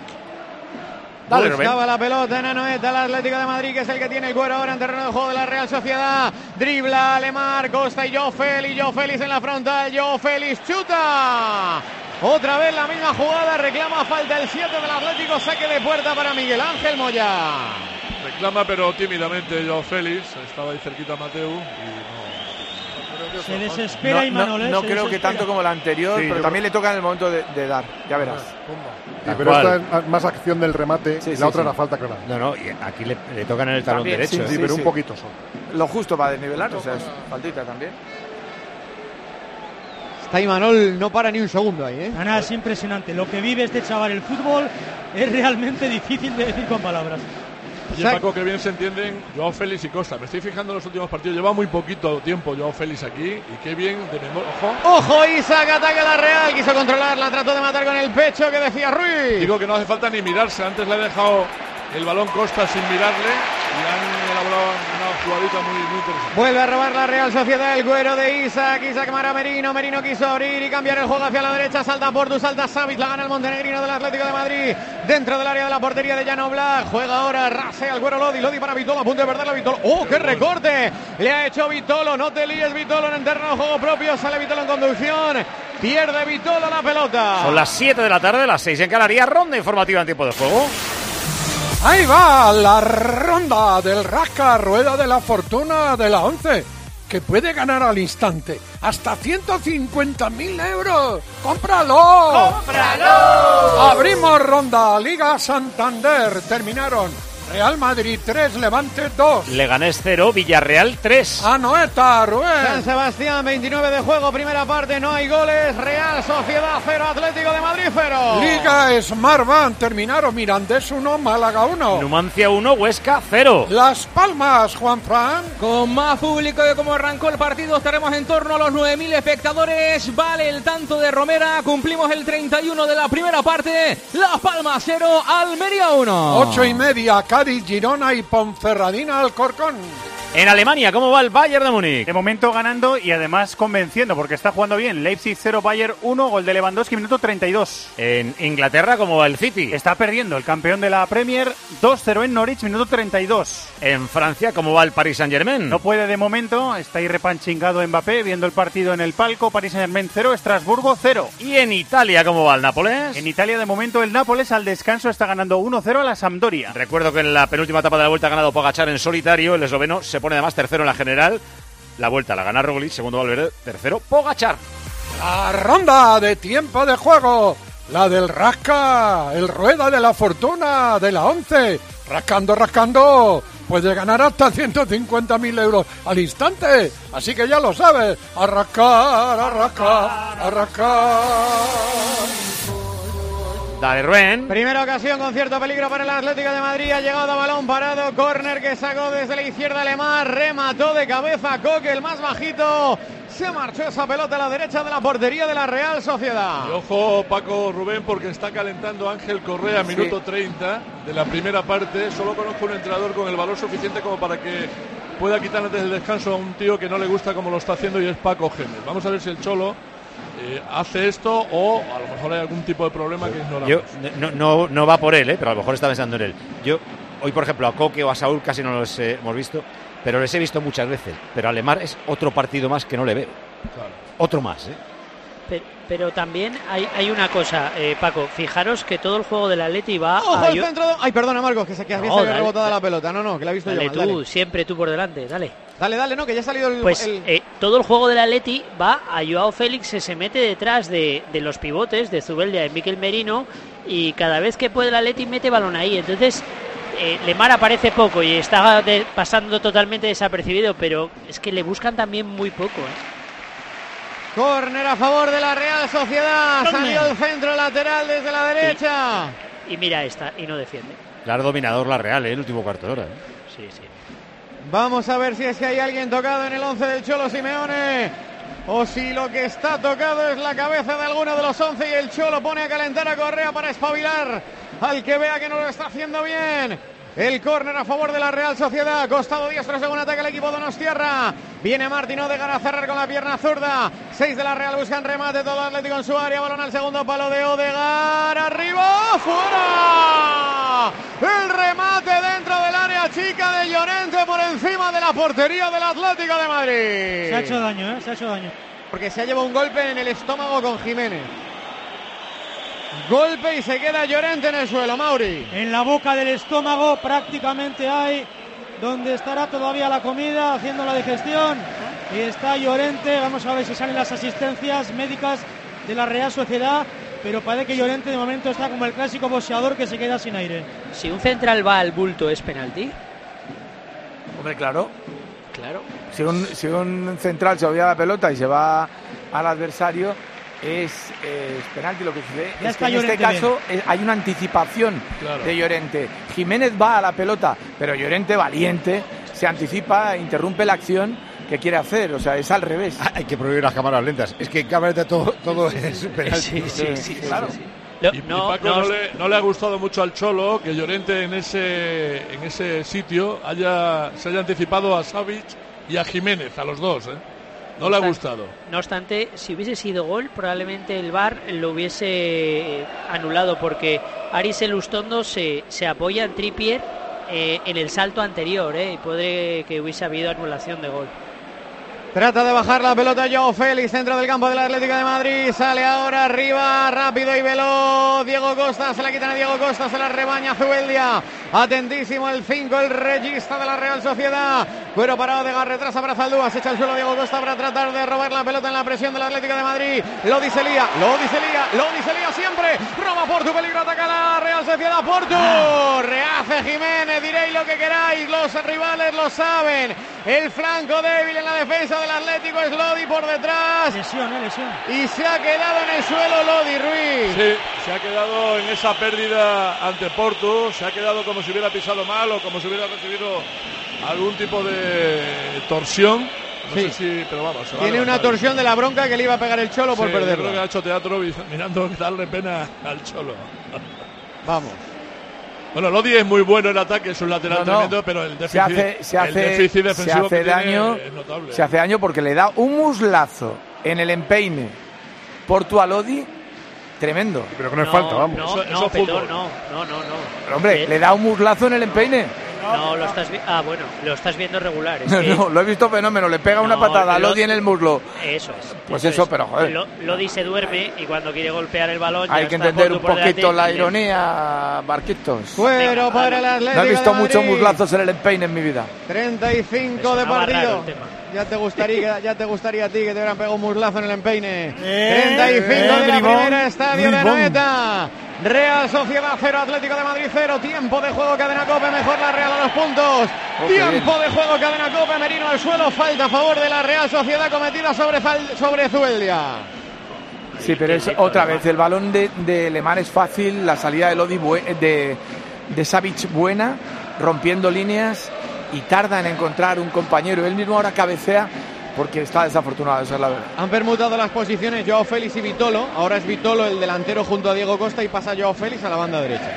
Dale, Rubén. Buscaba la pelota en Anoeta, el Atlético de Madrid, que es el que tiene el cuero ahora en terreno de juego de la Real Sociedad. Dribla Lemar, Costa y Joao Félix. Joao Félix en la frontal. Joao Félix chuta. Otra vez la misma jugada. Reclama falta el siete del Atlético. Saque de puerta para Miguel Ángel Moya. Reclama, pero tímidamente Joao Félix. Estaba ahí cerquita Mateu y no. Se desespera No, y no, Manol, ¿eh? no Se creo que desespera. tanto como la anterior, Sí, pero yo también le toca en el momento de, de dar. Ya verás. Sí, Tal pero cual. esta es más acción del remate Sí, y sí, la otra sí. era falta clara. No, no, y aquí le, le tocan en el talón También, derecho. Sí, sí, pero sí. un poquito solo. lo justo para desnivelar, o sea, es faltita también. Está Imanol, no para ni un segundo ahí, ¿eh? Nada, es impresionante. Lo que vive este chaval, el fútbol, es realmente difícil de decir con palabras. Oye, Paco, que bien se entienden Joao Félix y Costa. Me estoy fijando en los últimos partidos. Lleva muy poquito tiempo Joao Félix aquí. Y qué bien de memoria. ¡Ojo! ¡Ojo! Isaac ataca la Real. Quiso controlarla, trató de matar con el pecho. ¿Qué decía Ruiz? Digo que no hace falta ni mirarse. Antes le ha dejado el balón Costa sin mirarle. Y han elaborado una jugadita muy, muy interesante. Vuelve a robar la Real Sociedad el cuero de Isaac. Isaac Mara Merino. Merino quiso abrir y cambiar el juego hacia la derecha. Salta Portu, salta Savic. La gana el montenegrino del Atlético de Madrid. Dentro del área de la portería de Jan Oblak. Juega ahora, rasea el cuero Lodi. Lodi para Vitolo. A punto de perderlo Vitolo. ¡Oh, qué recorte! Le ha hecho Vitolo. No te líes, Vitolo, en el terreno de juego propio. Sale Vitolo en conducción. Pierde Vitolo la pelota. Son las siete de la tarde, las seis en Canarias. Ronda informativa en tiempo de juego. Ahí va la ronda del Rasca, rueda de la fortuna de la once, que puede ganar al instante hasta ciento cincuenta mil euros. ¡Cómpralo! ¡Cómpralo! Abrimos ronda, Liga Santander, terminaron Real Madrid tres, Levante dos. Leganés cero, Villarreal tres. Anoeta, Rubén. San Sebastián, veintinueve de juego, primera parte, no hay goles. Real Sociedad cero, Atlético de Madrid cero. Liga Smartbank, terminaron Mirandés uno, Málaga uno. Numancia uno, Huesca cero. Las Palmas, Juan Fran. Con más público de como arrancó el partido, estaremos en torno a los nueve mil espectadores. Vale el tanto de Romera, cumplimos el treinta y uno de la primera parte. Las Palmas cero, Almería uno. Ocho y media, Cádiz, Girona y Ponferradina, Alcorcón. En Alemania, ¿cómo va el Bayern de Múnich? De momento ganando y además convenciendo porque está jugando bien. Leipzig cero, Bayern uno, gol de Lewandowski, minuto treinta y dos. En Inglaterra, ¿cómo va el City? Está perdiendo el campeón de la Premier, dos cero en Norwich, minuto treinta y dos. En Francia, ¿cómo va el Paris Saint-Germain? No puede de momento, está ahí repanchingado Mbappé viendo el partido en el palco. Paris Saint-Germain cero, Estrasburgo cero. ¿Y en Italia, cómo va el Nápoles? En Italia de momento el Nápoles al descanso está ganando uno cero a la Sampdoria. Recuerdo que en la penúltima etapa de la Vuelta ha ganado Pogačar en solitario. El esloveno se pone además tercero en la general. La Vuelta la gana Roglic, segundo Valverde, tercero Pogačar. La ronda de tiempo de juego, la del Rasca, el rueda de la fortuna de la once. Rascando, rascando, puede ganar hasta ciento cincuenta mil euros al instante. Así que ya lo sabes, a rascar, a rascar, a rascar. Dale, Rubén. Primera ocasión con cierto peligro para el Atlético de Madrid. Ha llegado a balón parado. Córner que sacó desde la izquierda Lemar. Remató de cabeza Coque, el más bajito. Se marchó esa pelota a la derecha de la portería de la Real Sociedad. Y ojo, Paco, Rubén, porque está calentando Ángel Correa, sí. Minuto treinta de la primera parte. Solo conozco un entrenador con el valor suficiente como para que pueda quitar antes del descanso a un tío que no le gusta como lo está haciendo, y es Paco Gémez. Vamos a ver si el Cholo Eh, hace esto o a lo mejor hay algún tipo de problema que ignoramos. Yo, no, no, no va por él, ¿eh? Pero a lo mejor está pensando en él. Yo, hoy por ejemplo, a Coque o a Saúl casi no los eh, hemos visto, pero les he visto muchas veces. Pero a Lemar es otro partido más que no le veo. Claro. Otro más, ¿eh? Pero, pero también hay, hay una cosa, eh, Paco. Fijaros que todo el juego del Atleti va ¡Ojo a... el centro! De... Ay, perdona, Marcos, que se que había no, salido rebotada la pelota. No, no, que la he visto dale yo mal. Tú, dale. siempre tú por delante, dale. Dale, dale, no, que ya ha salido el... Pues el... Eh, todo el juego del Atleti va a Joao Félix, se, se mete detrás de, de los pivotes, de Zubeldia y Mikel Merino, y cada vez que puede el Atleti mete balón ahí. Entonces, eh, Lemar aparece poco y está de, pasando totalmente desapercibido, pero es que le buscan también muy poco, ¿eh? Córner a favor de la Real Sociedad. Salió el centro lateral desde la derecha. Y, y mira esta, y no defiende. Claro, dominador la Real, ¿eh? El último cuarto de hora, ¿eh? Sí, sí. Vamos a ver si es que hay alguien tocado en el once del Cholo Simeone, o si lo que está tocado es la cabeza de alguno de los once y el Cholo pone a calentar a Correa para espabilar al que vea que no lo está haciendo bien. El córner a favor de la Real Sociedad. Costado diestro según ataca el equipo donostiarra. Viene Martín Odegaard a cerrar con la pierna zurda. Seis de la Real buscan remate. Todo Atlético en su área. Balón al segundo palo de Odegaard. Arriba. ¡Fuera! El remate dentro del área chica de Llorente por encima de la portería del Atlético de Madrid. Se ha hecho daño, ¿eh? Se ha hecho daño. Porque se ha llevado un golpe en el estómago con Jiménez. Golpe y se queda Llorente en el suelo, Mauri. En la boca del estómago prácticamente hay donde estará todavía la comida haciendo la digestión. Y está Llorente, vamos a ver si salen las asistencias médicas de la Real Sociedad. Pero parece que Llorente de momento está como el clásico boxeador que se queda sin aire. Si un central va al bulto, ¿es penalti? Hombre, claro. Claro. Si un, si un central se olvida la pelota y se va al adversario, es, es penalti. Lo que sucede Ya es que está en este Llorente caso eh, hay una anticipación Claro. de Llorente. Jiménez va a la pelota, pero Llorente, valiente, se anticipa, interrumpe la acción que quiere hacer. O sea, es al revés. Hay que prohibir las cámaras lentas. Es que en cámaras de todo, todo es penalti. Sí, sí, sí, sí, claro. sí, sí. Lo- Y, no, y Paco no- no, le, no le ha gustado mucho al Cholo que Llorente en ese en ese sitio haya se haya anticipado a Savic y a Jiménez, a los dos, ¿eh? No le ha gustado. No obstante, si hubiese sido gol, probablemente el V A R lo hubiese eh, anulado, porque Aris Elustondo se, se apoya en Trippier eh, en el salto anterior, eh, y puede que hubiese habido anulación de gol. Trata de bajar la pelota Joao Félix, centro del campo del Atlético de Madrid. Sale ahora arriba, rápido y veloz. Diego Costa, se la quitan a Diego Costa, se la rebaña Zubeldia. Atentísimo el cinco, el regista de la Real Sociedad. Cuero parado de Gar, retrasa para Zaldúa. Se echa al suelo Diego Costa para tratar de robar la pelota en la presión del Atlético de Madrid. Lodi se lía, Lodi se lía, Lodi se lía siempre. Roba Portu, peligro, ataca la Real Sociedad. Portu, rehace Jiménez, diréis lo que queráis. Los rivales lo saben. El flanco débil en la defensa del Atlético es Lodi por detrás. Lesión, eh, lesión. Y se ha quedado en el suelo Lodi Ruiz. Sí, se ha quedado en esa pérdida ante Porto, se ha quedado como si hubiera pisado mal o como si hubiera recibido algún tipo de torsión. No Sí. sé si, pero vamos. se va a Tiene una levantar. torsión de la bronca que le iba a pegar el Cholo por Sí, yo creo que perderla. ha hecho teatro mirando darle pena al Cholo. Vamos. Bueno, Lodi es muy bueno en ataque, es un lateral No, no. tremendo, pero el déficit, Se hace, se el hace, déficit se defensivo hace que tiene daño, es notable. se hace daño porque le da un muslazo en el empeine Portu a Lodi tremendo. Pero que no es No, falta, vamos. No, Eso- eso no, es fútbol. Petón, no, no, no, no. Pero hombre, Eh, le da un muslazo en el empeine. No, lo estás vi- Ah, bueno, lo estás viendo regular. Es No, que- no, lo he visto fenómeno. Le pega una No, patada a Lo- Lodi en el muslo. Eso es. Pues eso, es. pero, joder. Lo- Lodi se duerme y cuando quiere golpear el balón. Hay ya que está entender Portu un por poquito delante la y le- ironía, Barquitos. Fuero para el Atlético No he visto de Madrid. muchos muslazos en el empeine en mi vida. treinta y cinco Me de sonaba raro partido. el tema. Ya te gustaría, ya te gustaría a ti que te hubieran pegado un muslazo en el empeine. Eh, treinta y cinco eh, de la bribón, primera, estadio de bribón. Anoeta. Real Sociedad cero, Atlético de Madrid cero. Tiempo de juego, Cadena Cope, mejor la Real a los puntos. Oh, qué Tiempo de juego, Cadena Cope, Merino al suelo. Falta a favor de la Real Sociedad cometida sobre, Fal- sobre Zubeldia. Sí, pero es otra vez. El balón de, de Lemar es fácil. La salida de Lodi bue- de, de Savic buena, rompiendo líneas y tarda en encontrar un compañero. Él mismo ahora cabecea porque está desafortunado, esa es la verdad. Han permutado las posiciones Joao Félix y Vitolo. Ahora es Vitolo el delantero junto a Diego Costa y pasa Joao Félix a la banda derecha.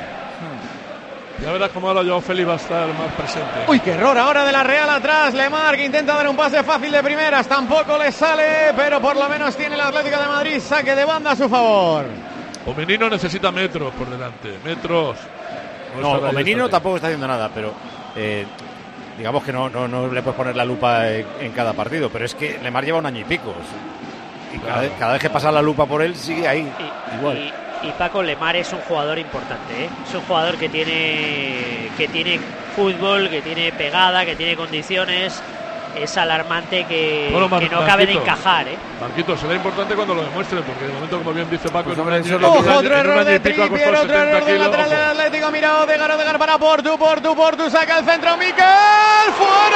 Ya verás cómo ahora Joao Félix va a estar más presente. Uy, qué error ahora de la Real atrás. Lemar que intenta dar un pase fácil de primeras. Tampoco le sale, pero por lo menos tiene el Atlético de Madrid saque de banda a su favor. Omenino necesita metros por delante. Metros. No, estará ahí Omenino esta tampoco está haciendo nada, pero eh, digamos que no, no, no le puedes poner la lupa en, en cada partido, pero es que Lemar lleva un año y pico. Y cada, Claro. vez, cada vez que pasa la lupa por él, sigue ahí. Y, igual. y- y Paco Lemar es un jugador importante, ¿eh? Es un jugador que tiene que tiene fútbol, que tiene pegada, que tiene condiciones. Es alarmante que, Bueno, Mar- que no cabe de Marquito. encajar, ¿eh? Marquito, será importante cuando lo demuestre, porque de momento, como bien dice Paco, Pues en un hombre, año- eso es lo en que- un Ojo, año- otro en un error año y de pico ha Trippier, costado otro error setenta del kilos, lateral ojo. del Atlético. Mira Odegaard, Odegaard para Portu, Portu, Portu saca el centro. Miquel,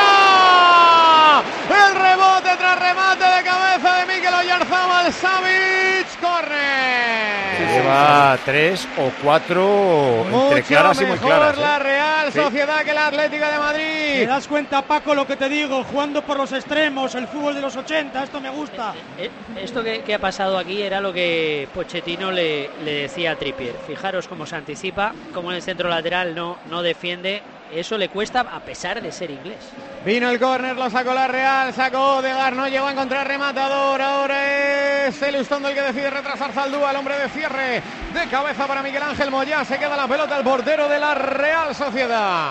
fuera. El rebote tras remate de cabeza de Mikel Oyarzabal. Savic, corre. Lleva tres o cuatro entre Mucho claras y muy mejor claras. ¿eh? la Real Sí. Sociedad que el Atlético de ¿Te Madrid. das cuenta, Paco, lo que te digo? Jugando por los extremos, el fútbol de los ochenta, esto me gusta. Eh, Esto que, que ha pasado aquí era lo que Pochettino le, le decía a Trippier. Fijaros cómo se anticipa, cómo en el centro lateral no, no defiende. Eso le cuesta a pesar de ser inglés. Vino el córner, lo sacó la Real, sacó Odegaard, no llegó a encontrar rematador. Ahora es el Ustondo el que decide retrasar Zaldúa, el hombre de cierre. De cabeza para Miguel Ángel Moyá, se queda la pelota el portero de la Real Sociedad.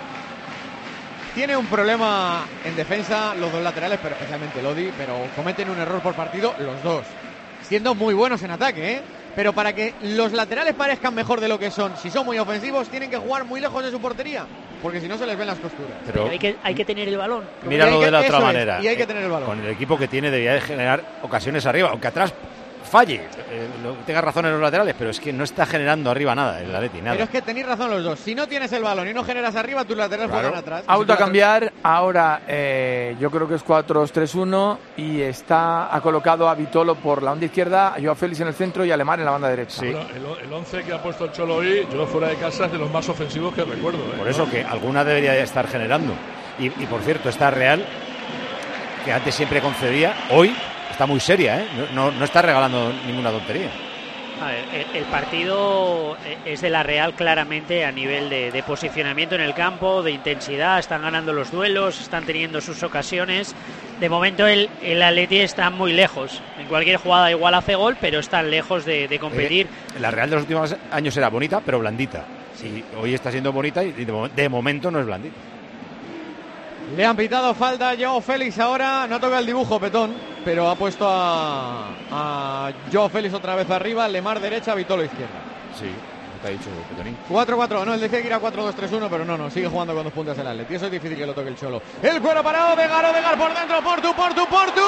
Tiene un problema en defensa los dos laterales, pero especialmente Lodi, pero cometen un error por partido los dos. Siendo muy buenos en ataque, ¿eh? Pero para que los laterales parezcan mejor de lo que son, si son muy ofensivos, tienen que jugar muy lejos de su portería, porque si no se les ven las costuras. Pero Hay que, hay que tener el balón. míralo Y hay que- de la otra eso es, manera. y hay que tener el balón. Con el equipo que tiene debería de generar ocasiones arriba, aunque atrás falle, eh, lo, tenga razón en los laterales, pero es que no está generando arriba nada el Atleti, nada. Pero es que tenéis razón los dos. Si no tienes el balón y no generas arriba, tus laterales Claro. juegan atrás. Ha vuelto a cambiar, ahora eh, yo creo que es cuatro dos tres uno y está ha colocado a Vitolo por la onda izquierda, a Joao Félix en el centro y a Lemar en la banda derecha. Bueno, el, el once que ha puesto el Cholo hoy, yo fuera de casa es de los más ofensivos que recuerdo. ¿eh? Por eso que alguna debería de estar generando. Y, y por cierto, esta Real, que antes siempre concedía, hoy está muy seria, ¿eh? No, no, no está regalando ninguna tontería. A ver, el, el partido es de la Real claramente a nivel de, de posicionamiento en el campo, de intensidad, están ganando los duelos, están teniendo sus ocasiones. De momento el, el Atleti está muy lejos. En cualquier jugada igual hace gol, pero están lejos de, de competir. Eh, la Real de los últimos años era bonita, pero blandita. Sí, hoy está siendo bonita y de, mo- de momento no es blandita. Le han pitado falta a Joao Félix ahora. No toca el dibujo, Petón, pero ha puesto a, a Joao Félix otra vez arriba. Lemar derecha, Vitolo izquierda. Sí, te ha dicho Petonín. cuatro cuatro, no, él decía que era cuatro dos tres uno, pero no, no, sigue jugando con dos puntas el Atleti. Eso es difícil que lo toque el Cholo. El cuero para Odegaard, Odegaard por dentro, Portu, Portu, Portu,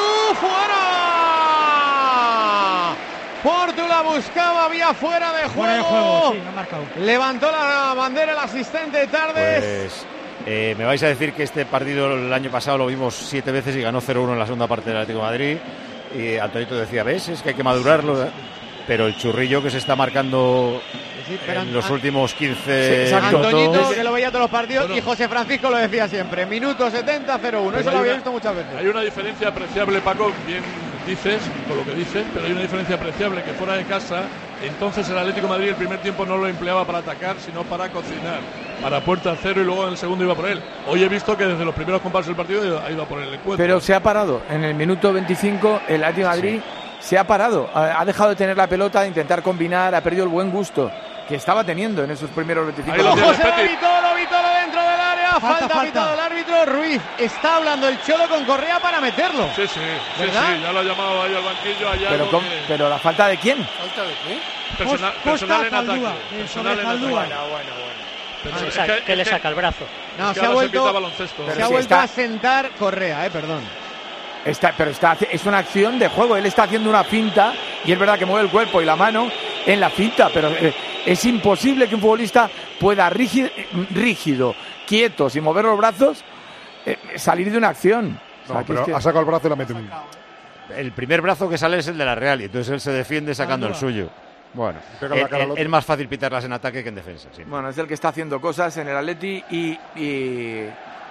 ¡fuera! Portu la buscaba, había fuera de juego. Fuera de juego, sí, ha marcado. Levantó la bandera el asistente Tardes. Pues eh, me vais a decir que este partido el año pasado lo vimos siete veces y ganó cero uno en la segunda parte del Atlético de Madrid. Y Antonito decía, ¿ves? Es que hay que madurarlo. ¿eh? Pero el churrillo que se está marcando Sí, pero en los an- últimos quince Antoñito, minutos. que lo veía todos los partidos, y José Francisco lo decía siempre. Minuto setenta, cero uno. Eso Hay lo había una- visto muchas veces. Hay una diferencia apreciable, Paco, bien dices, con lo que dices, pero hay una diferencia apreciable que fuera de casa, entonces el Atlético de Madrid el primer tiempo no lo empleaba para atacar, sino para cocinar, para puerta cero y luego en el segundo iba por él. Hoy he visto que desde los primeros compases del partido ha ido a por el encuentro. Pero se ha parado. En el minuto veinticinco el Atlético de Madrid se ha parado. Ha ha dejado de tener la pelota, de intentar combinar, ha perdido el buen gusto que estaba teniendo en esos primeros veinticinco Ahí lo minutos. José Vitolo, Vitolo dentro del área. Falta, Falta, falta. pitado el árbitro. Ruiz está hablando el Cholo con Correa para meterlo. Sí, sí, sí, ¿Verdad? sí, ya lo ha llamado ahí al banquillo. Hay Pero, algo con- que- pero la falta de quién? ¿Falta de qué? personal, Costa personal en Zaldúa, ataque. eh, Personal sobre en Zaldúa. ataque. Pero Sí, es saca- que- que es le que- saca el brazo. No, es que se ha ahora se pita vuelto, baloncesto. se Pero ha si vuelto está- a sentar Correa, eh, perdón. Está, pero está, es una acción de juego. Él está haciendo una finta y es verdad que mueve el cuerpo y la mano en la finta, pero eh, es imposible que un futbolista pueda rígido, rígido quieto, sin mover los brazos, eh, salir de una acción. O sea, No, que pero es que- ha sacado el brazo y la mete un... El primer brazo que sale es el de la Real y entonces él se defiende sacando el suyo. Bueno, Pega la es, cara al otro. es más fácil pitarlas en ataque que en defensa. Sí. Bueno, es el que está haciendo cosas en el Atleti y, y,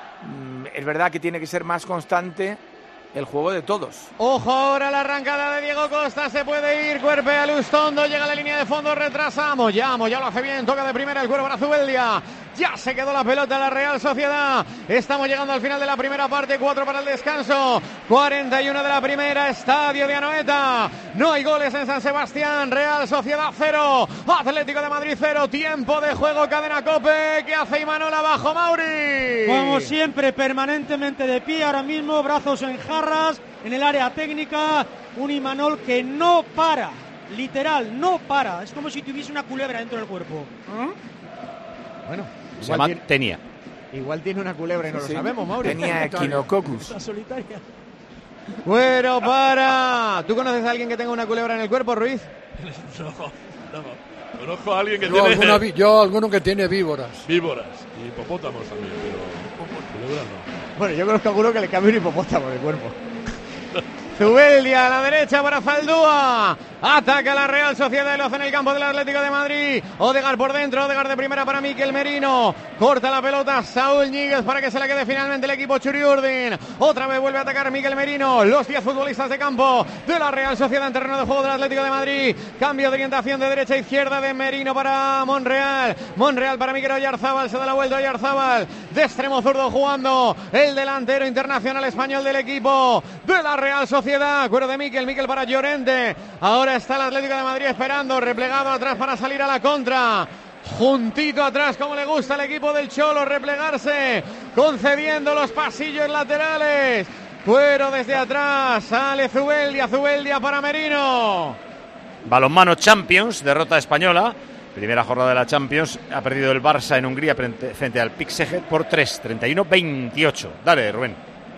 mm, es verdad que tiene que ser más constante el juego de todos. Ojo ahora la arrancada de Diego Costa, se puede ir, cuerpea Lustondo, llega a la línea de fondo, retrasa, Moyá, Moyá lo hace bien, toca de primera el cuero para Zubeldia, ya se quedó la pelota en la Real Sociedad, estamos llegando al final de la primera parte, cuatro para el descanso, cuarenta y uno de la primera, estadio de Anoeta, no hay goles en San Sebastián, Real Sociedad cero, Atlético de Madrid cero, tiempo de juego, cadena Cope, que hace Imanol abajo, Mauri. Como siempre, permanentemente de pie, ahora mismo, brazos en jarras, en el área técnica, un Imanol que no para, literal, no para, es como si tuviese una culebra dentro del cuerpo. Bueno, Se igual llama tiene, Tenia. igual tiene una culebra y no Sí, lo sabemos, Mauri. Tenía Echinococcus. La solitaria. Bueno, para. ¿Tú conoces a alguien que tenga una culebra en el cuerpo, Ruiz? No, no. Conozco a alguien que Yo, tiene alguna vi- yo alguno que tiene víboras. víboras y hipopótamos también, pero culebras no. Bueno, yo conozco a alguno que le cambie un hipopótamo en el cuerpo. Zubeldia a la derecha para Zaldúa. Ataca la Real Sociedad y lo hace en el campo del Atlético de Madrid. Odegaard por dentro, Odegaard de primera para Mikel Merino. Corta la pelota Saúl Ñíguez para que se la quede finalmente el equipo Churiurdin. Otra vez vuelve a atacar Mikel Merino. Los diez futbolistas de campo de la Real Sociedad en terreno de juego del Atlético de Madrid. Cambio de orientación de derecha a izquierda de Merino para Monreal. Monreal para Miguel Oyarzábal. Se da la vuelta a Oyarzábal. De extremo zurdo jugando el delantero internacional español del equipo de la Real Sociedad. Cuero de Mikel, Mikel para Llorente. Ahora está el Atlético de Madrid esperando, replegado atrás para salir a la contra. Juntito atrás, como le gusta al equipo del Cholo, replegarse, concediendo los pasillos laterales. Cuero desde atrás, sale Zubeldia, Zubeldia para Merino. Balonmano Champions, derrota española. Primera jornada de la Champions. Ha perdido el Barça en Hungría frente, frente al Pixeget por tres, treinta y uno a veintiocho. Dale, Rubén.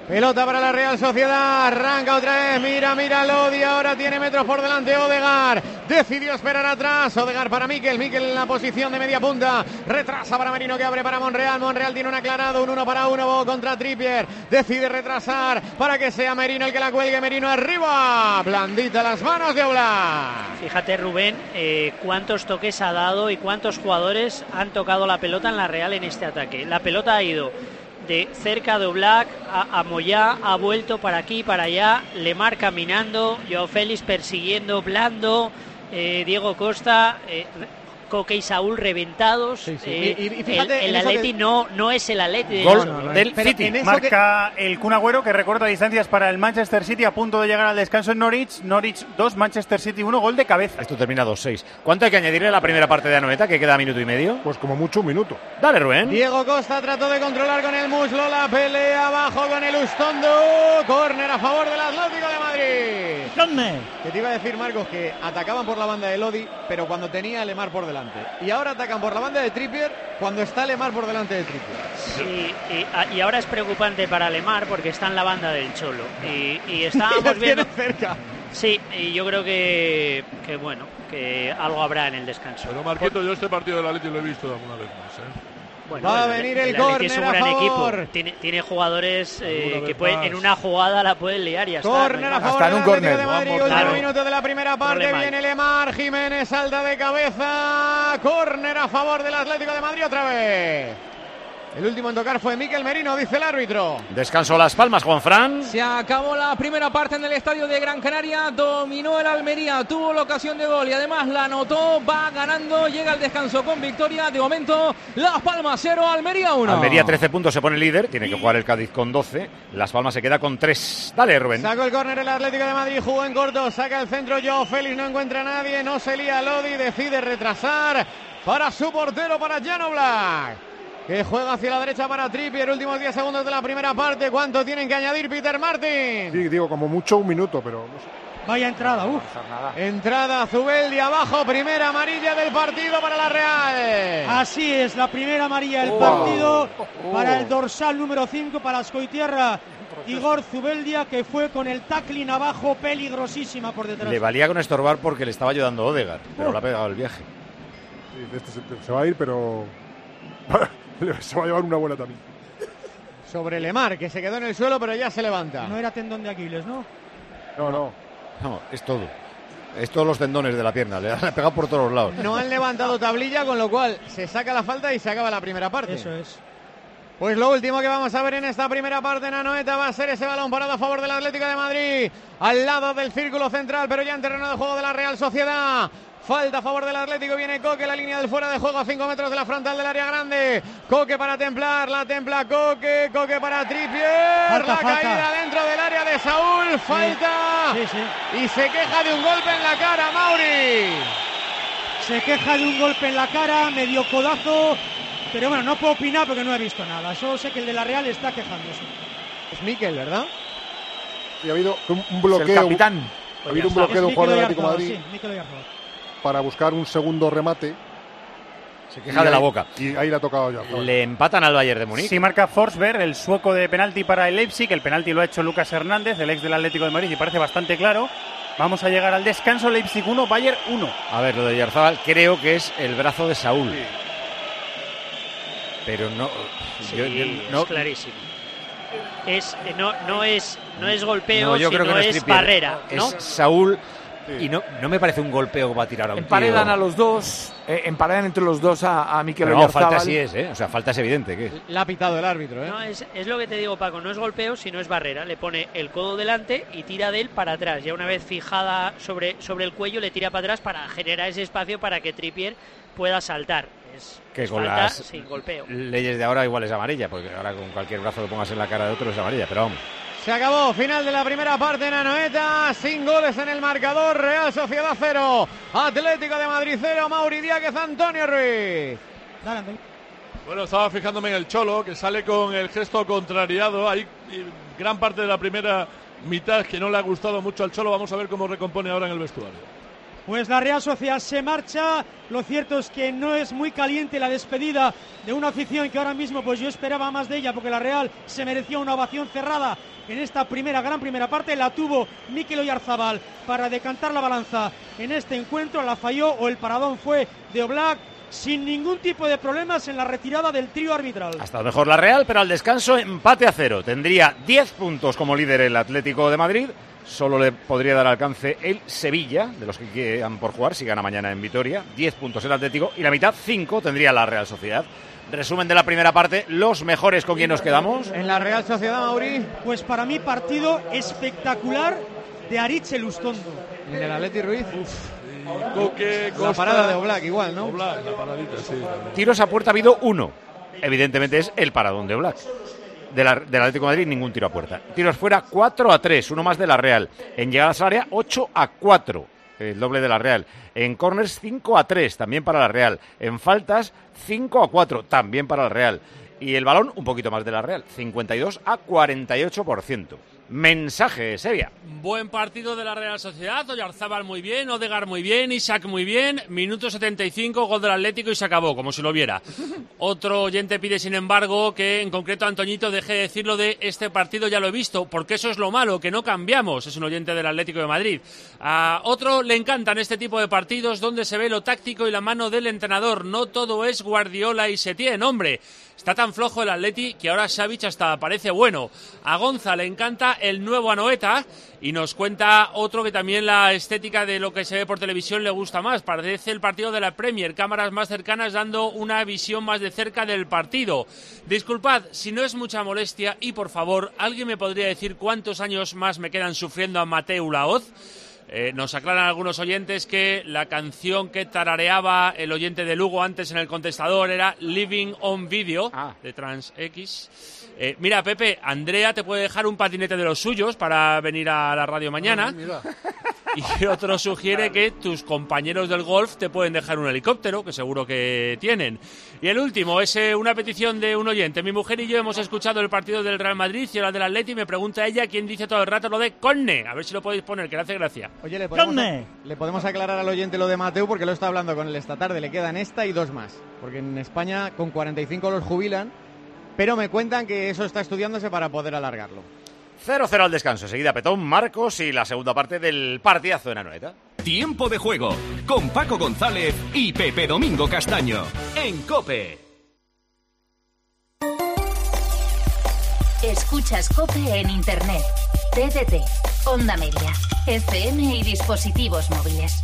Pelota para la Real Sociedad, arranca otra vez, mira, mira Lodi, ahora tiene metros por delante Odegaard, decidió esperar atrás, Odegaard para Mikel, Mikel en la posición de media punta, retrasa para Merino que abre para Monreal, Monreal tiene un aclarado, un uno para uno contra Trippier, decide retrasar para que sea Merino el que la cuelgue, Merino arriba, blandita las manos de Oblak. Fíjate Rubén, eh, cuántos toques ha dado y cuántos jugadores han tocado la pelota en la Real en este ataque. La pelota ha ido de cerca de Oblak a, a Moyá, ha vuelto para aquí, para allá, Lemar caminando, Joao Félix persiguiendo, Blando, eh, Diego Costa, eh, Coque y Saúl reventados. Sí, sí. Eh, y, y fíjate, el el Atleti que... no, no es el Atleti de Gol no, no, del City. Marca que... el Kun Agüero, que recorta distancias para el Manchester City a punto de llegar al descanso en Norwich. Norwich dos, Manchester City uno, gol de cabeza. Esto termina dos seis. ¿Cuánto hay que añadirle a la primera parte de Anoeta, que queda minuto y medio? Pues como mucho un minuto. Dale, Rubén. Diego Costa trató de controlar con el muslo la pelea abajo con el Ustondo. Córner a favor del Atlético de Madrid. ¿Dónde? Que te iba a decir, Marcos, que atacaban por la banda de Lodi, pero cuando tenía a Lemar por delante. Y ahora atacan por la banda de Trippier cuando está Lemar por delante de Trippier. Sí, y, y ahora es preocupante para Lemar porque está en la banda del Cholo. Y, y estábamos viendo cerca. Sí, y yo creo que, que bueno, que algo habrá en el descanso. Pero Marquito, yo este partido del Atlético lo he visto alguna vez más, ¿eh? Bueno, va a el, venir el, el córner es un a gran favor. Equipo. Tiene, tiene jugadores eh, que pueden, en una jugada la pueden liar y ya córner está. a favor del Atlético de Madrid. Último claro. minuto de la primera parte. Problema viene Lemar. Jiménez salta de cabeza. Córner a favor del Atlético de Madrid otra vez. El último en tocar fue Mikel Merino, dice el árbitro. Descanso Las Palmas, Juanfran. Se acabó la primera parte en el estadio de Gran Canaria. Dominó el Almería, tuvo la ocasión de gol y además la anotó. Va ganando, llega al descanso con victoria. De momento, Las Palmas cero, Almería uno. Almería trece puntos, se pone líder. Tiene que jugar el Cádiz con doce. Las Palmas se queda con tres. Dale, Rubén. Sacó el córner el Atlético de Madrid, jugó en corto. Saca el centro Joao Félix, no encuentra a nadie. No se lía Lodi, decide retrasar para su portero, para Jan Oblak, que juega hacia la derecha para Trippier. Últimos diez segundos de la primera parte. ¿Cuánto tienen que añadir, Peter Martin? Sí, digo, como mucho un minuto, pero no sé. Vaya entrada, uff. Entrada Zubeldi abajo, primera amarilla del partido para la Real. Así es, la primera amarilla del oh. partido oh. para el dorsal número cinco, para Azcoitierra. Igor Zubeldia, que fue con el tackling abajo, peligrosísima por detrás. Le valía con estorbar porque le estaba ayudando Odegaard, pero oh. le ha pegado el viaje. Sí, este se, se va a ir, pero... se va a llevar una buena también. Sobre Lemar, que se quedó en el suelo, pero ya se levanta. No era tendón de Aquiles, ¿no? No, no. No, es todo. Es todos los tendones de la pierna. Le han pegado por todos los lados. No han levantado tablilla, con lo cual se saca la falta y se acaba la primera parte. Eso es. Pues lo último que vamos a ver en esta primera parte en Anoeta va a ser ese balón parado a favor del Atlético de Madrid, al lado del círculo central, pero ya en terreno de juego de la Real Sociedad. Falta a favor del Atlético, viene Coque, la línea del fuera de juego a cinco metros de la frontal del área grande. Coque para templar, la templa Coque, Coque para Trippier, falta, la falta. Caída dentro del área de Saúl, falta. Sí, sí, sí. Y se queja de un golpe en la cara, Mauri. Se queja de un golpe en la cara, medio codazo, pero bueno, no puedo opinar porque no he visto nada. Solo sé que el de la Real está quejándose. Es Mikel, ¿verdad? Sí, ha habido un, un bloqueo. Es el capitán. Ha habido un bloqueo de un jugador del Atlético de Madrid. Sí, Mikel Oyarzabal, para buscar un segundo remate. Se queja de ahí, la boca. Y ahí le ha tocado ya. Le empatan al Bayern de Múnich. Sí, marca Forsberg, el sueco de penalti para el Leipzig. El penalti lo ha hecho Lucas Hernández, el ex del Atlético de Madrid, y parece bastante claro. Vamos a llegar al descanso. Leipzig uno, Bayern uno. A ver, lo de Oyarzabal creo que es el brazo de Saúl. Sí. Pero no... Sí, yo, yo, no, es clarísimo. Es, no, no, es, no es golpeo, no, yo sino creo que no es, es barrera, ¿no? Es Saúl... Y no, no me parece un golpeo que va a tirar a un emparedan tío. a los dos, eh, emparedan entre los dos a, a Mikel Oyarzabal. No, falta sí es, ¿eh? O sea, falta es evidente. ¿Qué es? La ha pitado el árbitro, ¿eh? No, es, es lo que te digo, Paco, no es golpeo, sino es barrera. Le pone el codo delante y tira de él para atrás. Ya una vez fijada sobre, sobre el cuello, le tira para atrás para generar ese espacio para que Trippier pueda saltar. Es, que es con falta, las sí, golpeo. Leyes de ahora igual es amarilla, porque ahora con cualquier brazo que pongas en la cara de otro es amarilla, pero vamos. Se acabó, final de la primera parte en Anoeta, sin goles en el marcador, Real Sociedad cero, Atlético de Madrid cero, Mauri Díaz, Antonio Ruiz. Dale, Antonio. Bueno, estaba fijándome en el Cholo, que sale con el gesto contrariado, hay gran parte de la primera mitad que no le ha gustado mucho al Cholo, vamos a ver cómo recompone ahora en el vestuario. Pues la Real Sociedad se marcha. Lo cierto es que no es muy caliente la despedida de una afición que ahora mismo pues yo esperaba más de ella, porque la Real se merecía una ovación cerrada en esta primera, gran primera parte. La tuvo Mikel Oyarzabal para decantar la balanza en este encuentro. La falló, o el paradón fue de Oblak, sin ningún tipo de problemas en la retirada del trío arbitral. Ha estado mejor la Real, pero al descanso empate a cero. Tendría diez puntos como líder el Atlético de Madrid. Solo le podría dar alcance el Sevilla, de los que quedan por jugar, si gana mañana en Vitoria. diez puntos el Atlético y la mitad, cinco, tendría la Real Sociedad. Resumen de la primera parte, los mejores con quien nos quedamos. En la Real Sociedad, Mauri. Pues para mí partido espectacular de Aritz Elustondo. En el Atleti Ruiz. Uf. Coque, la parada de Oblak igual, ¿no? Oblak, la paradita, sí. Tiros a puerta ha habido uno. Evidentemente es el paradón de Oblak. De la, del Atlético de Madrid ningún tiro a puerta. Tiros fuera cuatro a tres, uno más de la Real. En llegadas al área ocho a cuatro, el doble de la Real. En corners cinco a tres, también para la Real. En faltas cinco a cuatro, también para la Real. Y el balón un poquito más de la Real, cincuenta y dos a cuarenta y ocho por ciento. Mensaje, Sevilla. Buen partido de la Real Sociedad. Oyarzabal muy bien, Odegaard muy bien, Isaac muy bien. Minuto setenta y cinco, gol del Atlético y se acabó, como si lo viera. Otro oyente pide, sin embargo, que en concreto Antoñito deje de decirlo de este partido ya lo he visto, porque eso es lo malo, que no cambiamos. Es un oyente del Atlético de Madrid. A otro le encantan este tipo de partidos donde se ve lo táctico y la mano del entrenador. No todo es Guardiola y Setién, hombre. Está tan flojo el Atleti que ahora Savic hasta parece bueno. A Gonza le encanta el nuevo Anoeta y nos cuenta otro que también la estética de lo que se ve por televisión le gusta más. Parece el partido de la Premier, cámaras más cercanas dando una visión más de cerca del partido. Disculpad si no es mucha molestia y por favor, ¿alguien me podría decir cuántos años más me quedan sufriendo a Mateu Laoz? Eh, nos aclaran algunos oyentes que la canción que tarareaba el oyente de Lugo antes en el contestador era Living on Video, ah. de TransX. Eh, mira, Pepe, Andrea te puede dejar un patinete de los suyos para venir a la radio mañana. Y otro sugiere que tus compañeros del golf te pueden dejar un helicóptero, que seguro que tienen. Y el último es eh, una petición de un oyente. Mi mujer y yo hemos escuchado el partido del Real Madrid y ahora del Atleti, y me pregunta ella quién dice todo el rato lo de Conne. A ver si lo podéis poner, que le hace gracia. Oye, le podemos, a, le podemos aclarar al oyente lo de Mateu, porque lo está hablando con él esta tarde. Le quedan esta y dos más, porque en España con cuarenta y cinco los jubilan, pero me cuentan que eso está estudiándose para poder alargarlo. cero cero al descanso. Seguida Petón, Marcos y la segunda parte del partidazo en Anoeta. Tiempo de juego con Paco González y Pepe Domingo Castaño en COPE. Escuchas COPE en Internet, T D T, Onda Media, F M y dispositivos móviles.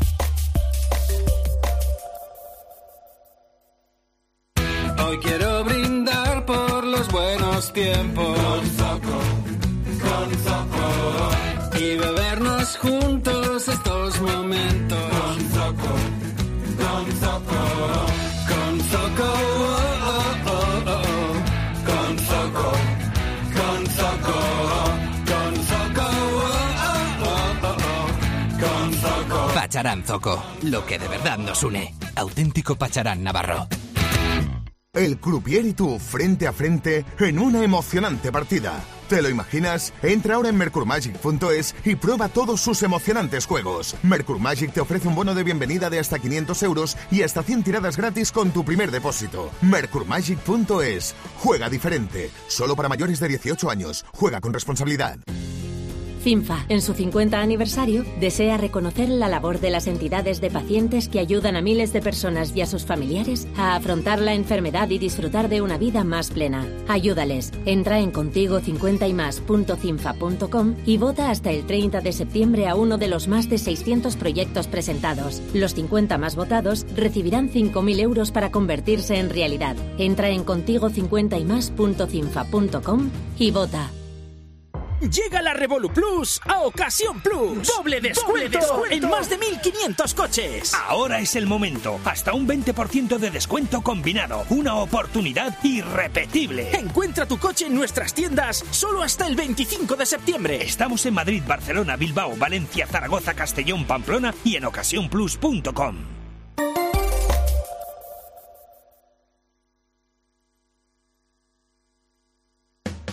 Hoy quiero brindar por los buenos tiempos con Zoco, con Zoco, y bebernos juntos estos momentos con Zoco, con Zoco, con Zoco, oh, oh, oh, oh. Con Zoco, con Zoco, con Zoco, oh, oh, oh, oh. Con Zoco. Pacharán Zoco, lo que de verdad nos une. Auténtico Pacharán Navarro. El croupier y tú, frente a frente, en una emocionante partida. ¿Te lo imaginas? Entra ahora en mercur magic punto es y prueba todos sus emocionantes juegos. Mercur Magic te ofrece un bono de bienvenida de hasta quinientos euros y hasta cien tiradas gratis con tu primer depósito. mercur magic punto es. Juega diferente. Solo para mayores de dieciocho años. Juega con responsabilidad. CINFA, en su cincuenta aniversario, desea reconocer la labor de las entidades de pacientes que ayudan a miles de personas y a sus familiares a afrontar la enfermedad y disfrutar de una vida más plena. Ayúdales. Entra en contigo cincuenta y más punto cinfa punto com y vota hasta el treinta de septiembre a uno de los más de seiscientos proyectos presentados. Los cincuenta más votados recibirán cinco mil euros para convertirse en realidad. Entra en contigo cincuenta y más punto cinfa punto com y vota. Llega la Revolu Plus a Ocasión Plus. Doble descuento, descuento en más de mil quinientos coches. Ahora es el momento. Hasta un veinte por ciento de descuento combinado. Una oportunidad irrepetible. Encuentra tu coche en nuestras tiendas solo hasta el veinticinco de septiembre. Estamos en Madrid, Barcelona, Bilbao, Valencia, Zaragoza, Castellón, Pamplona y en ocasión plus punto com.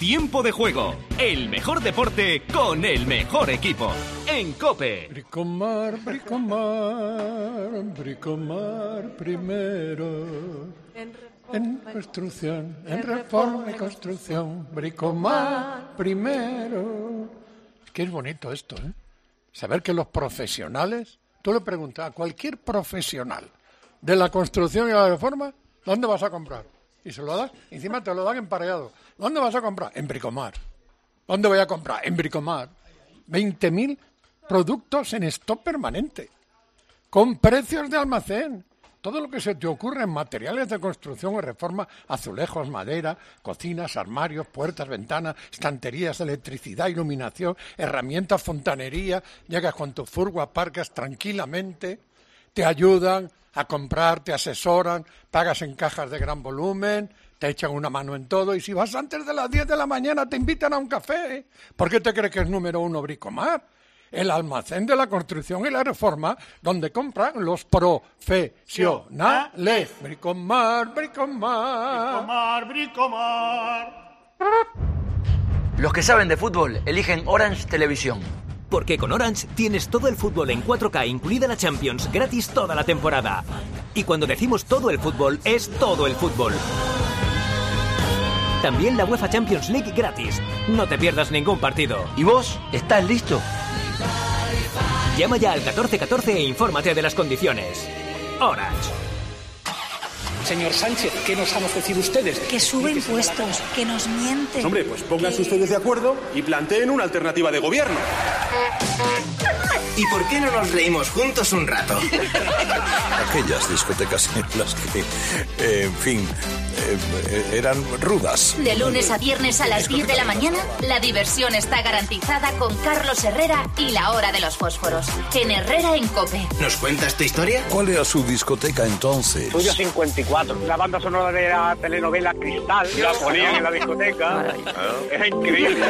Tiempo de Juego, el mejor deporte con el mejor equipo. En COPE. Bricomar, Bricomar, Bricomar primero. En construcción, en reforma y construcción. Bricomar primero. Es que es bonito esto, ¿eh? Saber que los profesionales, tú le preguntas a cualquier profesional de la construcción y la reforma, ¿dónde vas a comprar? Y se lo das, encima te lo dan empareado. ¿Dónde vas a comprar? En Bricomar. ¿Dónde voy a comprar? En Bricomar. veinte mil productos en stock permanente, con precios de almacén. Todo lo que se te ocurre en materiales de construcción y reforma, azulejos, madera, cocinas, armarios, puertas, ventanas, estanterías, electricidad, iluminación, herramientas, fontanería. Llegas con tu furgo, aparcas tranquilamente, te ayudan a comprar, te asesoran, pagas en cajas de gran volumen, te echan una mano en todo, y si vas antes de las diez de la mañana te invitan a un café, ¿eh? ¿Por qué te crees que es número uno Bricomar? El almacén de la construcción y la reforma, donde compran los profesionales. Bricomar, Bricomar. Bricomar, Bricomar. Los que saben de fútbol eligen Orange Televisión. Porque con Orange tienes todo el fútbol en cuatro K, incluida la Champions, gratis toda la temporada. Y cuando decimos todo el fútbol, es todo el fútbol. También la UEFA Champions League gratis. No te pierdas ningún partido. ¿Y vos? ¿Estás listo? Llama ya al catorce catorce e infórmate de las condiciones. Orange. Señor Sánchez, ¿qué nos han ofrecido ustedes? Que sube impuestos, que nos mienten. Hombre, pues pónganse que... ustedes de acuerdo y planteen una alternativa de gobierno. ¿Y por qué no nos reímos juntos un rato? Aquellas discotecas en las que, eh, en fin, eh, eran rudas. De lunes a viernes a las diez de la mañana, la diversión está garantizada con Carlos Herrera y la hora de los fósforos. En Herrera en COPE. ¿Nos cuentas tu historia? ¿Cuál era su discoteca entonces? Estudio cincuenta y cuatro. La banda sonora de la telenovela Cristal. La ponían en la discoteca. Es increíble.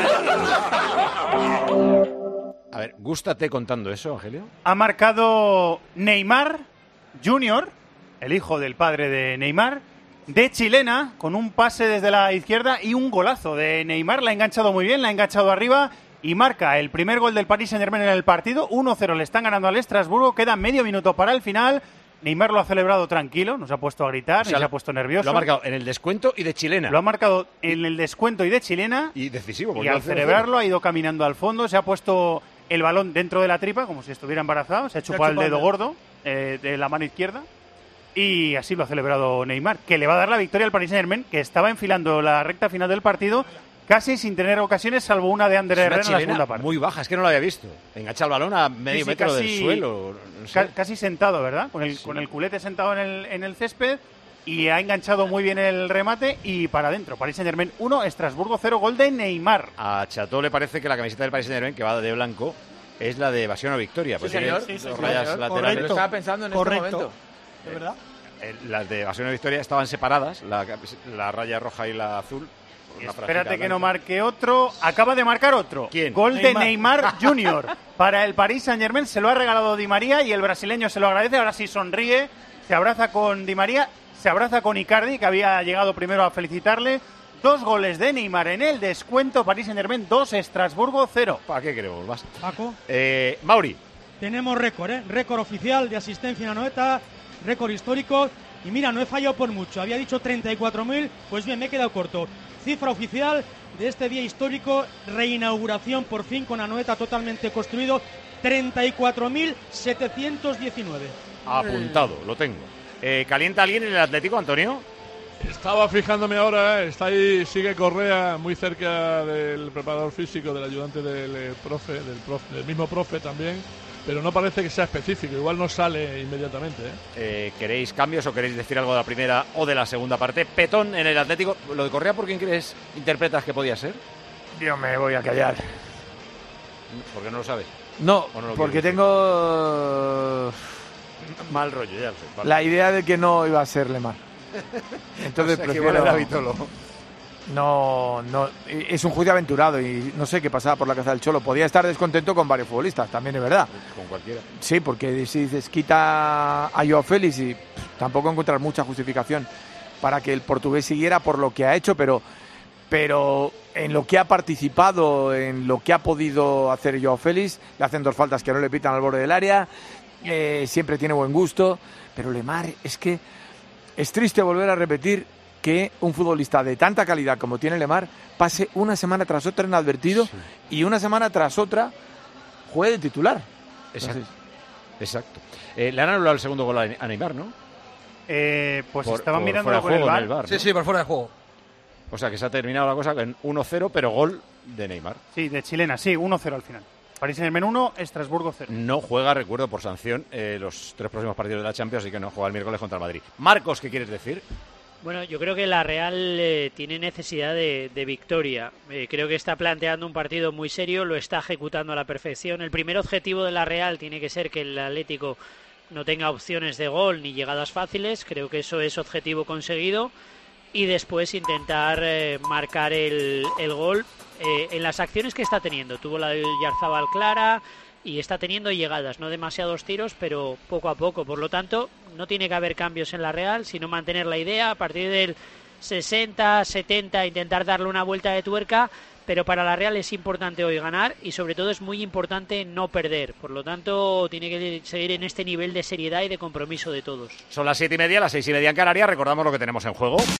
A ver, gústate contando eso, Angelio. Ha marcado Neymar Junior, el hijo del padre de Neymar, de chilena, con un pase desde la izquierda y un golazo de Neymar. La ha enganchado muy bien, la ha enganchado arriba y marca el primer gol del Paris Saint-Germain en el partido. uno cero, le están ganando al Estrasburgo, queda medio minuto para el final. Neymar lo ha celebrado tranquilo, no se ha puesto a gritar, o sea, ni se ha puesto nervioso. Lo ha marcado en el descuento y de chilena. Lo ha marcado en el descuento y de chilena. Y decisivo. Y al celebrarlo ha ido caminando al fondo, se ha puesto el balón dentro de la tripa, como si estuviera embarazado, se ha chupado el dedo gordo eh, de la mano izquierda. Y así lo ha celebrado Neymar, que le va a dar la victoria al Paris Saint-Germain, que estaba enfilando la recta final del partido casi sin tener ocasiones, salvo una de Ander Herrera en la segunda parte. Muy baja, es que no lo había visto. Engancha el balón a medio sí, sí, metro casi, del suelo. No sé. ca casi sentado, ¿verdad? Con el, sí. con el culete sentado en el, en el césped, y ha enganchado muy bien el remate y para adentro. Paris Saint-Germain uno, Estrasburgo cero, gol de Neymar. A Chateau le parece que la camiseta del Paris Saint-Germain, que va de blanco, es la de Evasión o Victoria. Sí, señor. Sí, sí, dos sí, rayas señor. laterales. Correcto. Lo estaba pensando en Correcto. este momento. ¿De verdad? Eh, las de Evasión o Victoria estaban separadas, la, la raya roja y la azul. Espérate que no marque otro. Acaba de marcar otro. ¿Quién? Gol Neymar. de Neymar Junior para el Paris Saint-Germain. Se lo ha regalado Di María y el brasileño se lo agradece. Ahora sí sonríe, se abraza con Di María, se abraza con Icardi, que había llegado primero a felicitarle. Dos goles de Neymar en el descuento. Paris Saint-Germain dos, Estrasburgo cero. ¿Para qué queremos más? Paco. Eh, Mauri. Tenemos récord, ¿eh? Récord oficial de asistencia en Anoeta, récord histórico. Y mira, no he fallado por mucho. Había dicho treinta y cuatro mil, pues bien, me he quedado corto. Cifra oficial de este día histórico, reinauguración por fin con Anoeta totalmente construido, treinta y cuatro mil setecientos diecinueve. Apuntado, lo tengo. Eh, ¿Calienta alguien en el Atlético, Antonio? Estaba fijándome ahora, ¿eh? Está ahí, sigue Correa muy cerca del preparador físico, del ayudante del eh, profe, del profe, del mismo profe también, pero no parece que sea específico, igual no sale inmediatamente. ¿eh? Eh, ¿Queréis cambios o queréis decir algo de la primera o de la segunda parte? Petón en el Atlético. ¿Lo de Correa por quién crees, interpretas que podía ser? Yo me voy a callar. ¿Por qué no lo sabes? No, no lo porque tengo mal rollo, ya lo sé. Vale. La idea de que no iba a ser Lemar. Entonces o sea, prefiero... David Tolo. No, no, es un juicio aventurado y no sé qué pasaba por la cabeza del Cholo. Podía estar descontento con varios futbolistas, también es verdad. Con cualquiera. Sí, porque si dices quita a Joao Félix y pff, tampoco encontrar mucha justificación para que el portugués siguiera por lo que ha hecho, pero pero en lo que ha participado, en lo que ha podido hacer Joao Félix, le hacen dos faltas que no le pitan al borde del área, eh, siempre tiene buen gusto, pero Lemar, es que es triste volver a repetir que un futbolista de tanta calidad como tiene Lemar pase una semana tras otra inadvertido, sí, y una semana tras otra juegue de titular. Exacto. Entonces, exacto. Eh, le han anulado el segundo gol a Neymar, ¿no? Eh, pues por, estaban por mirando fuera con de juego, el en el V A R. V A R, Sí, ¿no? sí, por fuera de juego. O sea que se ha terminado la cosa en uno cero, pero gol de Neymar. Sí, de chilena, sí, uno cero al final. París Saint-Germain uno, Estrasburgo cero. No juega, recuerdo, por sanción eh, los tres próximos partidos de la Champions, así que no juega el miércoles contra el Madrid. Marcos, ¿qué quieres decir? Bueno, yo creo que la Real eh, tiene necesidad de, de victoria. Eh, creo que está planteando un partido muy serio, lo está ejecutando a la perfección. El primer objetivo de la Real tiene que ser que el Atlético no tenga opciones de gol ni llegadas fáciles. Creo que eso es objetivo conseguido. Y después intentar eh, marcar el, el gol eh, en las acciones que está teniendo. Tuvo la del Yarzabal clara y está teniendo llegadas, no demasiados tiros, pero poco a poco. Por lo tanto, no tiene que haber cambios en la Real, sino mantener la idea a partir del sesenta, setenta, intentar darle una vuelta de tuerca, pero para la Real es importante hoy ganar y sobre todo es muy importante no perder. Por lo tanto, tiene que seguir en este nivel de seriedad y de compromiso de todos. Son las siete y media, las seis y media en Canarias. Recordamos lo que tenemos en juego.